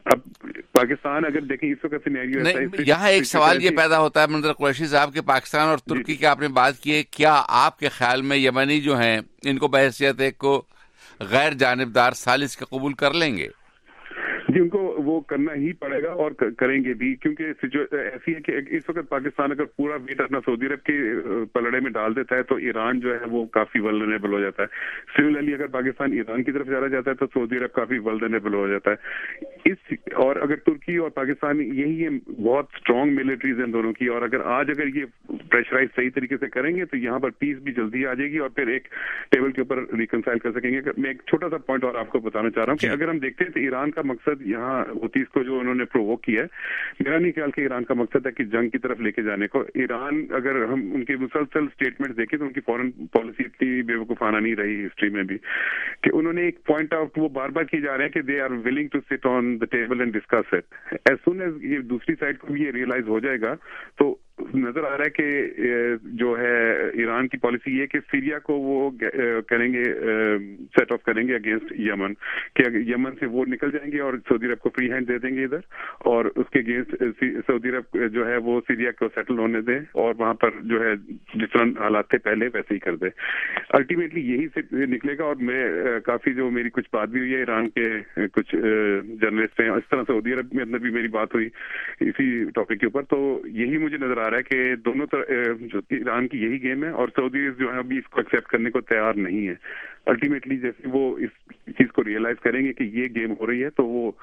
اب پاکستان اگر دیکھیں اس وقت سینیریو نہیں، یہاں ایک سوال یہ پیدا ہوتا ہے منظر قریشی صاحب کہ پاکستان اور ترکی کی آپ نے بات کی ہے، کیا آپ کے خیال میں یمنی جو ہیں ان کو بحیثیت ایک کو غیر جانبدار ثالث کے قبول کر لیں گے؟ جی ان کو وہ کرنا ہی پڑے گا اور کریں گے بھی، کیونکہ ایسی ہے کہ اس وقت پاکستان اگر پورا ویٹ اپنا سعودی عرب کے پلڑے میں ڈال دیتا ہے تو ایران جو ہے وہ کافی ولنریبل ہو جاتا ہے۔ سملرلی اگر پاکستان ایران کی طرف چلا جاتا ہے تو سعودی عرب کافی ولنریبل ہو جاتا ہے۔ اور اگر ترکی اور پاکستان یہی بہت اسٹرانگ ملٹریز ہیں دونوں کی، اور اگر یہ پریشرائز صحیح طریقے سے کریں گے تو یہاں پر پیس بھی جلدی آ جائے گی اور پھر ایک ٹیبل کے اوپر ریکنسائل کر سکیں گے۔ میں ایک چھوٹا سا پوائنٹ اور آپ کو بتانا چاہ رہا ہوں کہ اگر ہم دیکھتے ہیں تو ایران کا مقصد یہاں ہوتیز کو جو انہوں نے پرووک کیا ہے، میرا نہیں خیال کہ ایران کا مقصد ہے کہ جنگ کی طرف لے کے جانے کو۔ ایران اگر ہم ان کے مسلسل اسٹیٹمنٹ دیکھیں تو ان کی فورن پالیسی اتنی بے وقوفانہ نہیں رہی ہسٹری میں بھی، کہ انہوں نے ایک پوائنٹ آؤٹ وہ بار بار کیے جا رہے ہیں کہ they are willing to sit on the table and discuss it. As soon as یہ دوسری سائڈ کو بھی یہ ریئلائز ہو جائے گا تو نظر آ رہا ہے کہ جو ہے ایران کی پالیسی یہ کہ سیریا کو وہ کریں گے، سیٹ آف کریں گے اگینسٹ یمن، کہ یمن سے وہ نکل جائیں گے اور سعودی عرب کو فری ہینڈ دے دیں گے ادھر، اور اس کے اگینسٹ سعودی عرب جو ہے وہ سیریا کو سیٹل ہونے دیں اور وہاں پر جو ہے جس طرح حالات تھے پہلے ویسے ہی کر دیں۔ الٹیمیٹلی یہی سے نکلے گا، اور میں کافی جو میری کچھ بات بھی ہوئی ہے ایران کے کچھ جرنلسٹ ہیں، اس طرح سعودی عرب میں اندر بھی میری بات ہوئی اسی ٹاپک کے اوپر، تو یہی مجھے نظر آ رہا ہے کہ دونوں جو ایران کی یہی گیم ہے اور سعودی جو ہے ابھی اس کو ایکسیپٹ کرنے کو تیار نہیں ہے۔ الٹیمیٹلی جیسے وہ اس چیز کو ریئلائز کریں گے کہ یہ گیم ہو رہی ہے تو وہ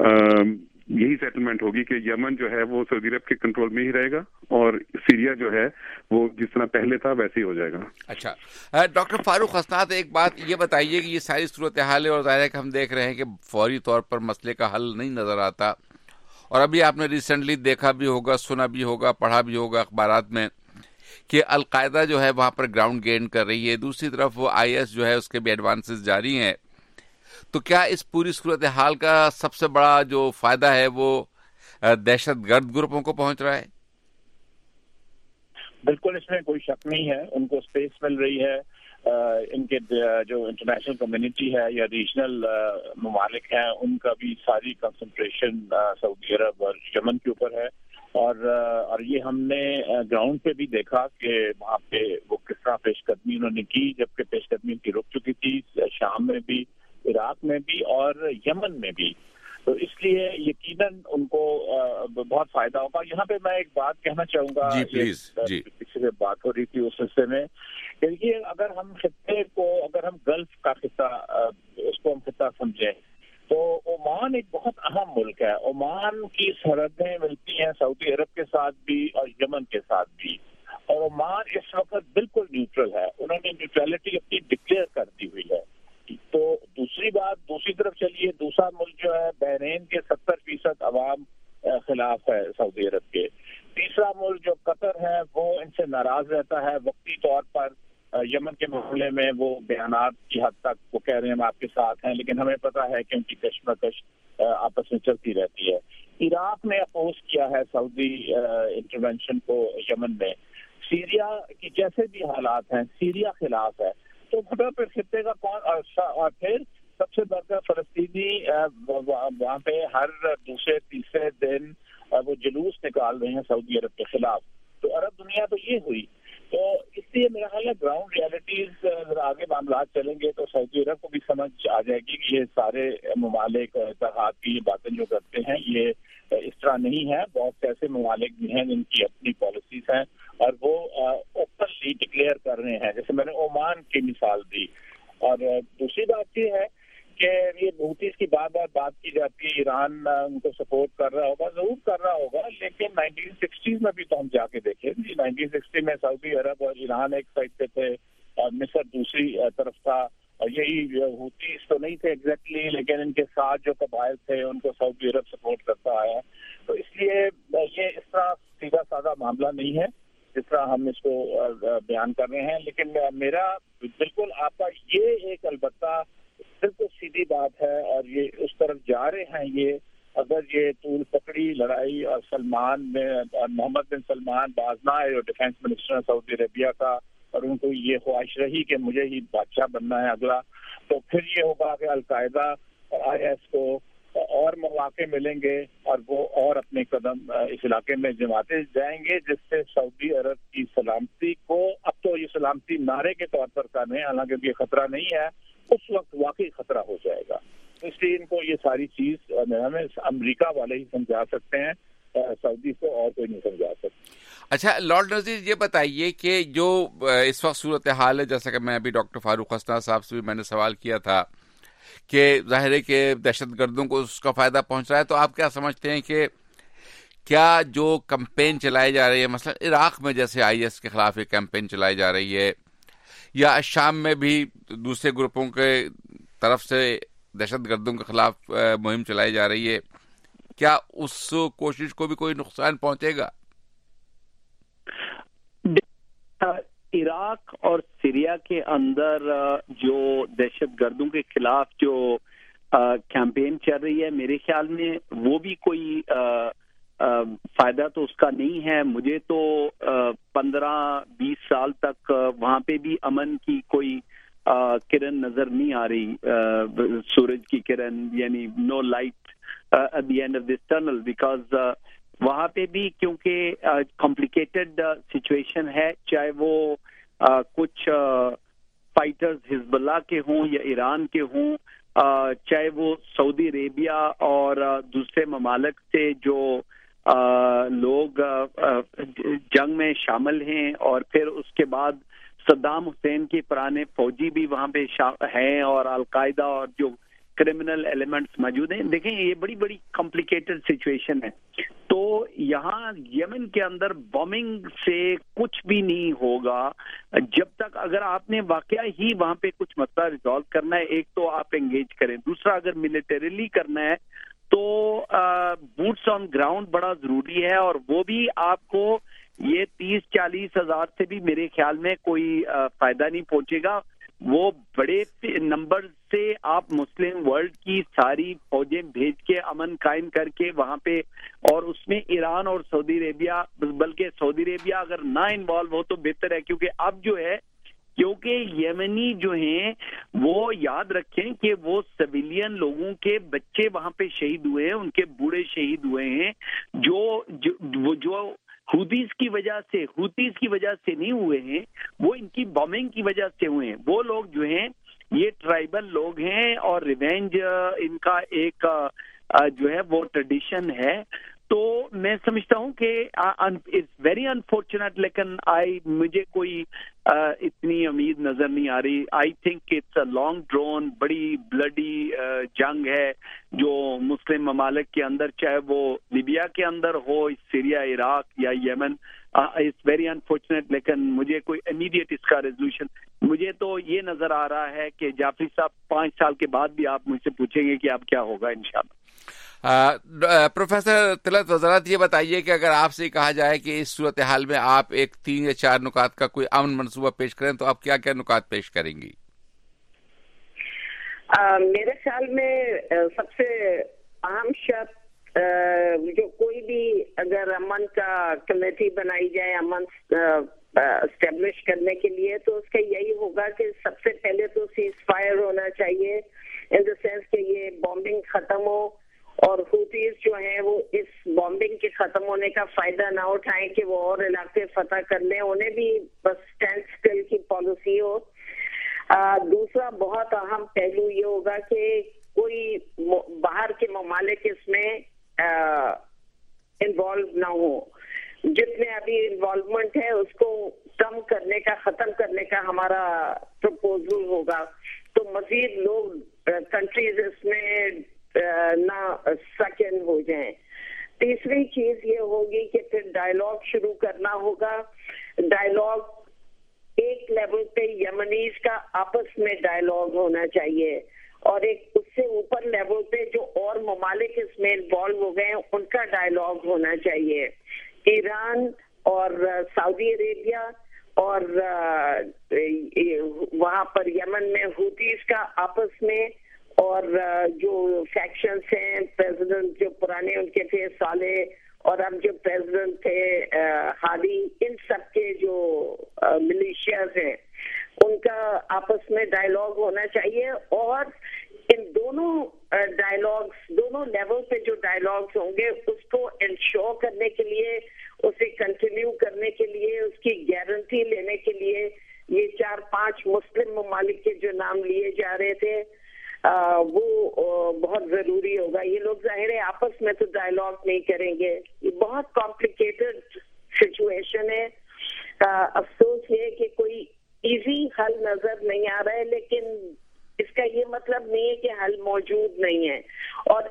یہی سیٹلمنٹ ہوگی کہ یمن جو ہے وہ سعودی عرب کے کنٹرول میں ہی رہے گا اور سیریا جو ہے وہ جس طرح پہلے تھا ویسے ہی ہو جائے گا۔ اچھا ڈاکٹر فاروق حسنات، ایک بات یہ بتائیے کہ یہ ساری صورتحال ہے اور ظاہر ہے کہ ہم دیکھ رہے ہیں کہ فوری طور پر مسئلے کا حل نہیں نظر آتا، اور ابھی آپ نے ریسنٹلی دیکھا بھی ہوگا، سنا بھی ہوگا، پڑھا بھی ہوگا اخبارات میں کہ القاعدہ جو ہے وہاں پر گراؤنڈ گین کر رہی ہے، دوسری طرف وہ IS جو ہے اس کے بھی ایڈوانسز جاری ہیں، تو کیا اس پوری صورتحال کا سب سے بڑا جو فائدہ ہے وہ دہشت گرد گروپوں کو پہنچ رہا ہے؟ بالکل، اس میں کوئی شک نہیں ہے، ان کو سپیس مل رہی ہے، ان کے جو انٹرنیشنل کمیونٹی ہے یا ریجنل ممالک ہیں ان کا بھی ساری کنسنٹریشن سعودی عرب اور یمن کے اوپر ہے، اور یہ ہم نے گراؤنڈ پہ بھی دیکھا کہ وہاں پہ وہ کس طرح پیش قدمی انہوں نے کی، جبکہ پیش قدمی کی رک چکی تھی شام میں بھی، عراق میں بھی اور یمن میں بھی، تو اس لیے یقیناً ان کو بہت فائدہ ہوگا۔ یہاں پہ میں ایک بات کہنا چاہوں گا، کسی سے بات ہو رہی تھی اس حصے میں، کہ اگر ہم خطے کو، اگر ہم گلف کا خطہ اس کو ہم خطہ سمجھیں تو عمان ایک بہت اہم ملک ہے۔ عمان کی سرحدیں ملتی ہیں سعودی عرب کے ساتھ بھی اور یمن کے ساتھ بھی، اور عمان اس وقت بالکل نیوٹرل ہے، انہوں نے نیوٹرلٹی اپنی ڈکلیئر کر دی ہوئی ہے۔ تو دوسری بات، دوسری طرف چلیے، دوسرا ملک جو ہے بحرین کے 70% عوام خلاف ہے سعودی عرب کے، تیسرا ملک جو قطر ہے وہ ان سے ناراض رہتا ہے وقتی طور پر۔ یمن کے معاملے میں وہ بیانات کی حد تک وہ کہہ رہے ہیں ہم آپ کے ساتھ ہیں، لیکن ہمیں پتہ ہے کہ ان کی کشمکش آپس میں چلتی رہتی ہے۔ عراق نے اپوز کیا ہے سعودی انٹرونشن کو یمن میں، سیریا کی جیسے بھی حالات ہیں، سیریا خلاف ہے، تو پھر خطے کا کون، اور پھر سب سے بڑھ کر فلسطینی وہاں پہ ہر دوسرے تیسرے دن وہ جلوس نکال رہے ہیں سعودی عرب کے خلاف، تو عرب دنیا تو یہ ہوئی۔ تو اس لیے میرا خیال ہے گراؤنڈ ریالٹیز اگر آگے معاملات چلیں گے تو سعودی عرب کو بھی سمجھ آ جائے گی کہ یہ سارے ممالک اتحاد کی یہ باتیں جو کرتے ہیں یہ اس طرح نہیں ہے، بہت سے ایسے ممالک بھی ہیں جن کی اپنی پالیسیز ہیں اور وہ اوپنلی ڈکلیئر کر رہے ہیں، جیسے میں نے عمان کی مثال دی۔ اور دوسری بات یہ ہے کہ یہ حوثیز کی بار بار بات کی جاتی ہے، ایران ان کو سپورٹ کر رہا ہوگا، ضرور کر رہا ہوگا، لیکن 1960s میں بھی تو ہم جا کے دیکھیں، 1960 میں سعودی عرب اور ایران ایک سائڈ پہ تھے اور مصر دوسری طرف تھا، اور یہی حوثیز تو نہیں تھے ایگزیکٹلی، لیکن ان کے ساتھ جو قبائل تھے ان کو سعودی عرب سپورٹ کرتا آیا۔ تو اس لیے یہ اس طرح سیدھا سادہ معاملہ نہیں ہے جس طرح ہم اس کو بیان کر رہے ہیں، لیکن میرا بالکل آپ کا یہ ایک البتہ بالکل سیدھی بات ہے، اور یہ اس طرف جا رہے ہیں یہ، اگر یہ طول پکڑی لڑائی اور سلمان میں محمد بن سلمان باز نہ آئے اور ڈیفینس منسٹر سعودی عربیہ کا، اور ان کو یہ خواہش رہی کہ مجھے ہی بادشاہ بننا ہے اگلا، تو پھر یہ ہوگا کہ القاعدہ اور IS کو اور مواقع ملیں گے اور وہ اور اپنے قدم اس علاقے میں جماتے جائیں گے، جس سے سعودی عرب کی سلامتی کو، اب تو یہ سلامتی نعرے کے طور پر کام ہے، حالانکہ یہ خطرہ نہیں ہے، اس وقت واقعی خطرہ ہو جائے گا. اس لیے ان کو یہ ساری چیز ہمیں امریکہ والے ہی سمجھا سکتے ہیں، سعودی کو اور کوئی نہیں سمجھا سکتا. اچھا لارڈ نذیر، یہ بتائیے کہ جو اس وقت صورتحال ہے، جیسا کہ میں ابھی ڈاکٹر فاروق حسنہ صاحب سے بھی میں نے سوال کیا تھا کہ ظاہر ہے کہ دہشت گردوں کو اس کا فائدہ پہنچ رہا ہے، تو آپ کیا سمجھتے ہیں کہ کیا جو کمپین چلائی جا رہی ہے، مثلا عراق میں جیسے IS کے خلاف ایک کیمپین چلائی جا رہی ہے، یا شام میں بھی دوسرے گروپوں کے طرف سے دہشت گردوں کے خلاف مہم چلائی جا رہی ہے، کیا اس کوشش کو بھی کوئی نقصان پہنچے گا؟ عراق اور سیریا کے اندر جو دہشت گردوں کے خلاف جو کیمپین چل رہی ہے، میرے خیال میں وہ بھی کوئی فائدہ تو اس کا نہیں ہے. مجھے تو 15-20 سال تک وہاں پہ بھی امن کی کوئی کرن نظر نہیں آ رہی، سورج کی کرن، یعنی no light at the end of this tunnel, because وہاں پہ بھی کیونکہ کمپلیکیٹڈ سچویشن ہے، چاہے وہ کچھ فائٹرز حزب اللہ کے ہوں یا ایران کے ہوں، چاہے وہ سعودی عربیہ اور دوسرے ممالک سے جو لوگ جنگ میں شامل ہیں، اور پھر اس کے بعد صدام حسین کے پرانے فوجی بھی وہاں پہ ہیں، اور القاعدہ اور جو کرمنل ایلیمنٹس موجود ہیں. دیکھیں یہ بڑی بڑی کمپلیکیٹڈ سچویشن ہے. تو یہاں یمن کے اندر بومنگ سے کچھ بھی نہیں ہوگا جب تک، اگر آپ نے واقعہ ہی وہاں پہ کچھ مسئلہ ریزالو کرنا ہے، ایک تو آپ انگیج کریں، دوسرا اگر ملٹریلی کرنا ہے تو بوٹس آن گراؤنڈ بڑا ضروری ہے، اور وہ بھی آپ کو یہ 30-40 ہزار سے بھی میرے خیال میں کوئی فائدہ نہیں پہنچے گا. وہ بڑے نمبر سے آپ مسلم ورلڈ کی ساری فوجیں بھیج کے امن قائم کر کے وہاں پہ، اور اس میں ایران اور سعودی عربیہ، بلکہ سعودی عربیہ اگر نہ انوالو ہو تو بہتر ہے، کیونکہ اب جو ہے، کیونکہ یمنی جو ہیں وہ یاد رکھیں کہ وہ سویلین لوگوں کے بچے وہاں پہ شہید ہوئے ہیں، ان کے بوڑھے شہید ہوئے ہیں، جو ہوتیز کی وجہ سے نہیں ہوئے ہیں، وہ ان کی بومنگ کی وجہ سے ہوئے ہیں. وہ لوگ جو ہیں یہ ٹرائبل لوگ ہیں، اور ریونج ان کا ایک جو ہے وہ ٹریڈیشن ہے. تو میں سمجھتا ہوں کہ اٹس ویری انفارچونیٹ، لیکن مجھے کوئی اتنی امید نظر نہیں آ رہی. I think it's a long drawn, بڑی بلڈی جنگ ہے جو مسلم ممالک کے اندر، چاہے وہ لیبیا کے اندر ہو، سیریا، عراق یا یمن. اٹس ویری انفارچونیٹ، لیکن مجھے کوئی امیڈیٹ اس کا ریزولوشن، مجھے تو یہ نظر آ رہا ہے کہ جعفری صاحب 5 سال کے بعد بھی آپ مجھ سے پوچھیں گے کہ اب کیا ہوگا انشاءاللہ. پروفیسر طلعت وزارت، یہ بتائیے کہ اگر آپ سے کہا جائے کہ اس صورتحال میں آپ ایک 3 یا 4 نکات کا کوئی امن منصوبہ پیش کریں، تو آپ کیا کیا نکات پیش کریں گی؟ میرے خیال میں سب سے اہم شرط، جو کوئی بھی اگر امن کا کمیٹی بنائی جائے امن اسٹیبلش کرنے کے لیے، تو اس کا یہی ہوگا کہ سب سے پہلے تو سیز فائر ہونا چاہیے، ان دا سینس کہ یہ بامبنگ ختم ہو، اور ہوتیز جو ہیں وہ اس بامبنگ کے ختم ہونے کا فائدہ نہ اٹھائیں کہ وہ اور علاقے فتح کر لیں، انہیں بھی بس اسٹینڈ اسٹل کی پالیسی ہو. دوسرا بہت اہم پہلو یہ ہوگا کہ کوئی باہر کے ممالک اس میں انوالو نہ ہو. جتنے ابھی انوالومنٹ ہے اس کو کم کرنے کا، ختم کرنے کا ہمارا پرپوزل ہوگا، تو مزید لوگ کنٹریز اس میں نہ سیکنڈ ہو جائیں. تیسری چیز یہ ہوگی کہ پھر ڈائیلاگ شروع کرنا ہوگا. ڈائیلاگ ایک لیول پہ یمنیز کا آپس میں ڈائیلاگ ہونا چاہیے، اور ایک اس سے اوپر لیول پہ جو اور ممالک اس میں انوالو ہو گئے ہیں ان کا ڈائیلاگ ہونا چاہیے. ایران اور سعودی عربیہ اور وہاں پر یمن میں ہوتیز کا آپس میں، اور جو فیکشنز ہیں، پریزیڈنٹ جو پرانے ان کے تھے صالح، اور اب جو پریزیڈنٹ تھے ہادی، ان سب کے جو ملیشیاز ہیں ان کا آپس میں ڈائیلاگ ہونا چاہیے. اور ان دونوں دونوں لیول پہ جو ڈائیلاگز ہوں گے اس کو انشور کرنے کے لیے, اسے کنٹینیو کرنے کے لیے, اس کی گارنٹی لینے کے لیے یہ 4-5 مسلم ممالک کے جو نام لیے جا رہے تھے وہ بہت ضروری ہوگا. یہ لوگ ظاہر ہے آپس میں تو ڈائیلاگ نہیں کریں گے, یہ بہت کمپلیکیٹڈ سچویشن ہے. افسوس یہ کہ کوئی ایزی حل نظر نہیں آ رہا ہے, لیکن اس کا یہ مطلب نہیں ہے کہ حل موجود نہیں ہے. اور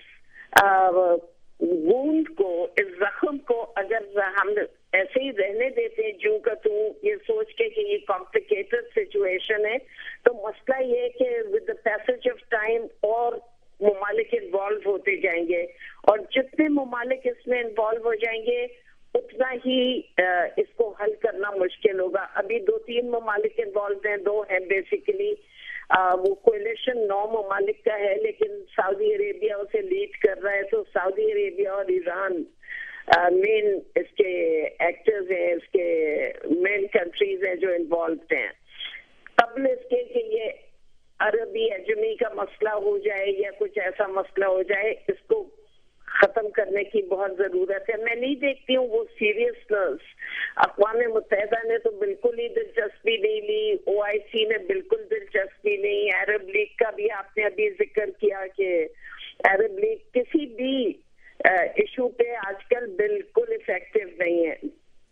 اس وونڈ کو, اس زخم کو اگر ہم ایسے ہی رہنے دیتے ہیں جو کا تو یہ سوچ کے کہ یہ کمپلیکیٹڈ سچویشن ہے, تو مسئلہ یہ ہے کہ with the passage of time اور ممالک انوالو ہوتے جائیں گے, اور جتنے ممالک اس میں انوالو ہو جائیں گے اتنا ہی اس کو حل کرنا مشکل ہوگا. ابھی 2-3 ممالک انوالو ہیں, 2 ہیں بیسیکلی. وہ کولیشن 9 ممالک کا ہے, لیکن سعودی عربیہ اسے لیڈ کر رہا ہے. تو سعودی عربیہ اور ایران مین اس کے ایکٹرز ہیں, اس کے مین کنٹریز ہیں جو انوالوڈ ہیں. قبل اس کے کہ یہ عربی ہیجمنی کا مسئلہ ہو جائے یا کچھ ایسا مسئلہ ہو جائے, اس کو ختم کرنے کی بہت ضرورت ہے. میں نہیں دیکھتی ہوں وہ سیریسنس. اقوام متحدہ نے تو بالکل ہی دلچسپی نہیں لی, OIC نے بالکل دلچسپی نہیں. عرب لیگ کا بھی آپ نے ابھی ذکر کیا کہ عرب لیگ کسی بھی ایشو پہ آج کل بالکل افیکٹو نہیں ہے.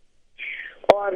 اور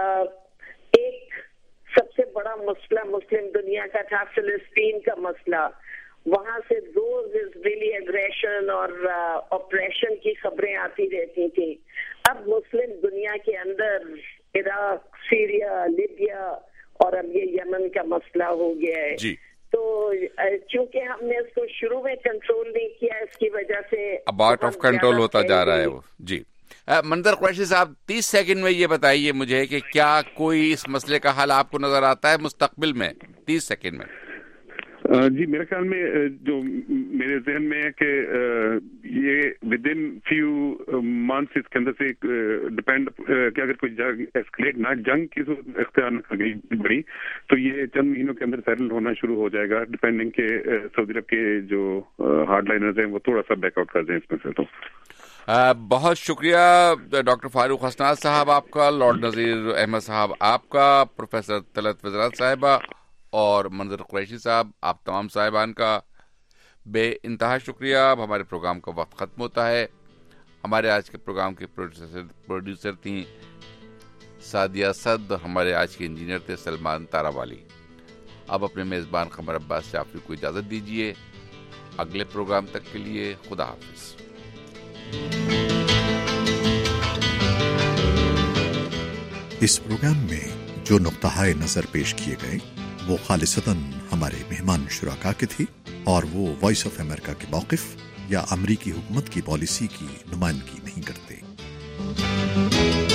ایک سب سے بڑا مسئلہ مسلم دنیا کا تھا فلسطین کا مسئلہ. وہاں سے روز اسرائیلی اگریشن اور آپریشن کی خبریں آتی رہتی تھیں. اب مسلم دنیا کے اندر عراق, سیریا, لیبیا اور اب یہ یمن کا مسئلہ ہو گیا ہے. جی. تو چونکہ ہم نے اس کو شروع میں کنٹرول نہیں کیا, اس کی وجہ سے اب آؤٹ آف کنٹرول ہوتا جا رہا ہے وہ. جی. منظر قریشی صاحب 30 سیکنڈ میں یہ بتائیے مجھے کہ کیا کوئی اس مسئلے کا حل آپ کو نظر آتا ہے مستقبل میں؟ 30 سیکنڈ میں. جی, میرے خیال میں جو میرے ذہن میں ہے کہ یہ ود ان فیو منتھس اس کے اندر سے ڈپینڈ کہ اگر کوئی جنگ ایسکلیٹ نہ, جنگ کی صورت اختیار نہ کر گئی بڑی, تو یہ چند مہینوں کے اندر سیٹل ہونا شروع ہو جائے گا, ڈپینڈنگ کہ سعودی عرب کے جو ہارڈ لائنرز ہیں وہ تھوڑا سا بیک آؤٹ کر دیں اس میں سے. تو بہت شکریہ ڈاکٹر فاروق حسنات صاحب آپ کا, لارڈ نذیر احمد صاحب آپ کا, پروفیسر طلعت وزارت صاحبہ اور منظر قریشی صاحب, آپ تمام صاحبان کا بے انتہا شکریہ. اب ہمارے پروگرام کا وقت ختم ہوتا ہے. ہمارے آج کے پروگرام کے پروڈیوسر تھیں سعدیہ صد اور ہمارے آج کے انجینئر تھے سلمان تاراوالی. اب اپنے میزبان قمر عباس جعفری کو اجازت دیجیے. اگلے پروگرام تک کے لیے خدا حافظ. اس پروگرام میں جو نقطہ نظر پیش کیے گئے وہ خالصتاً ہمارے مہمان شرکاء کے تھی, اور وہ وائس آف امریکہ کے موقف یا امریکی حکومت کی پالیسی کی نمائندگی نہیں کرتے.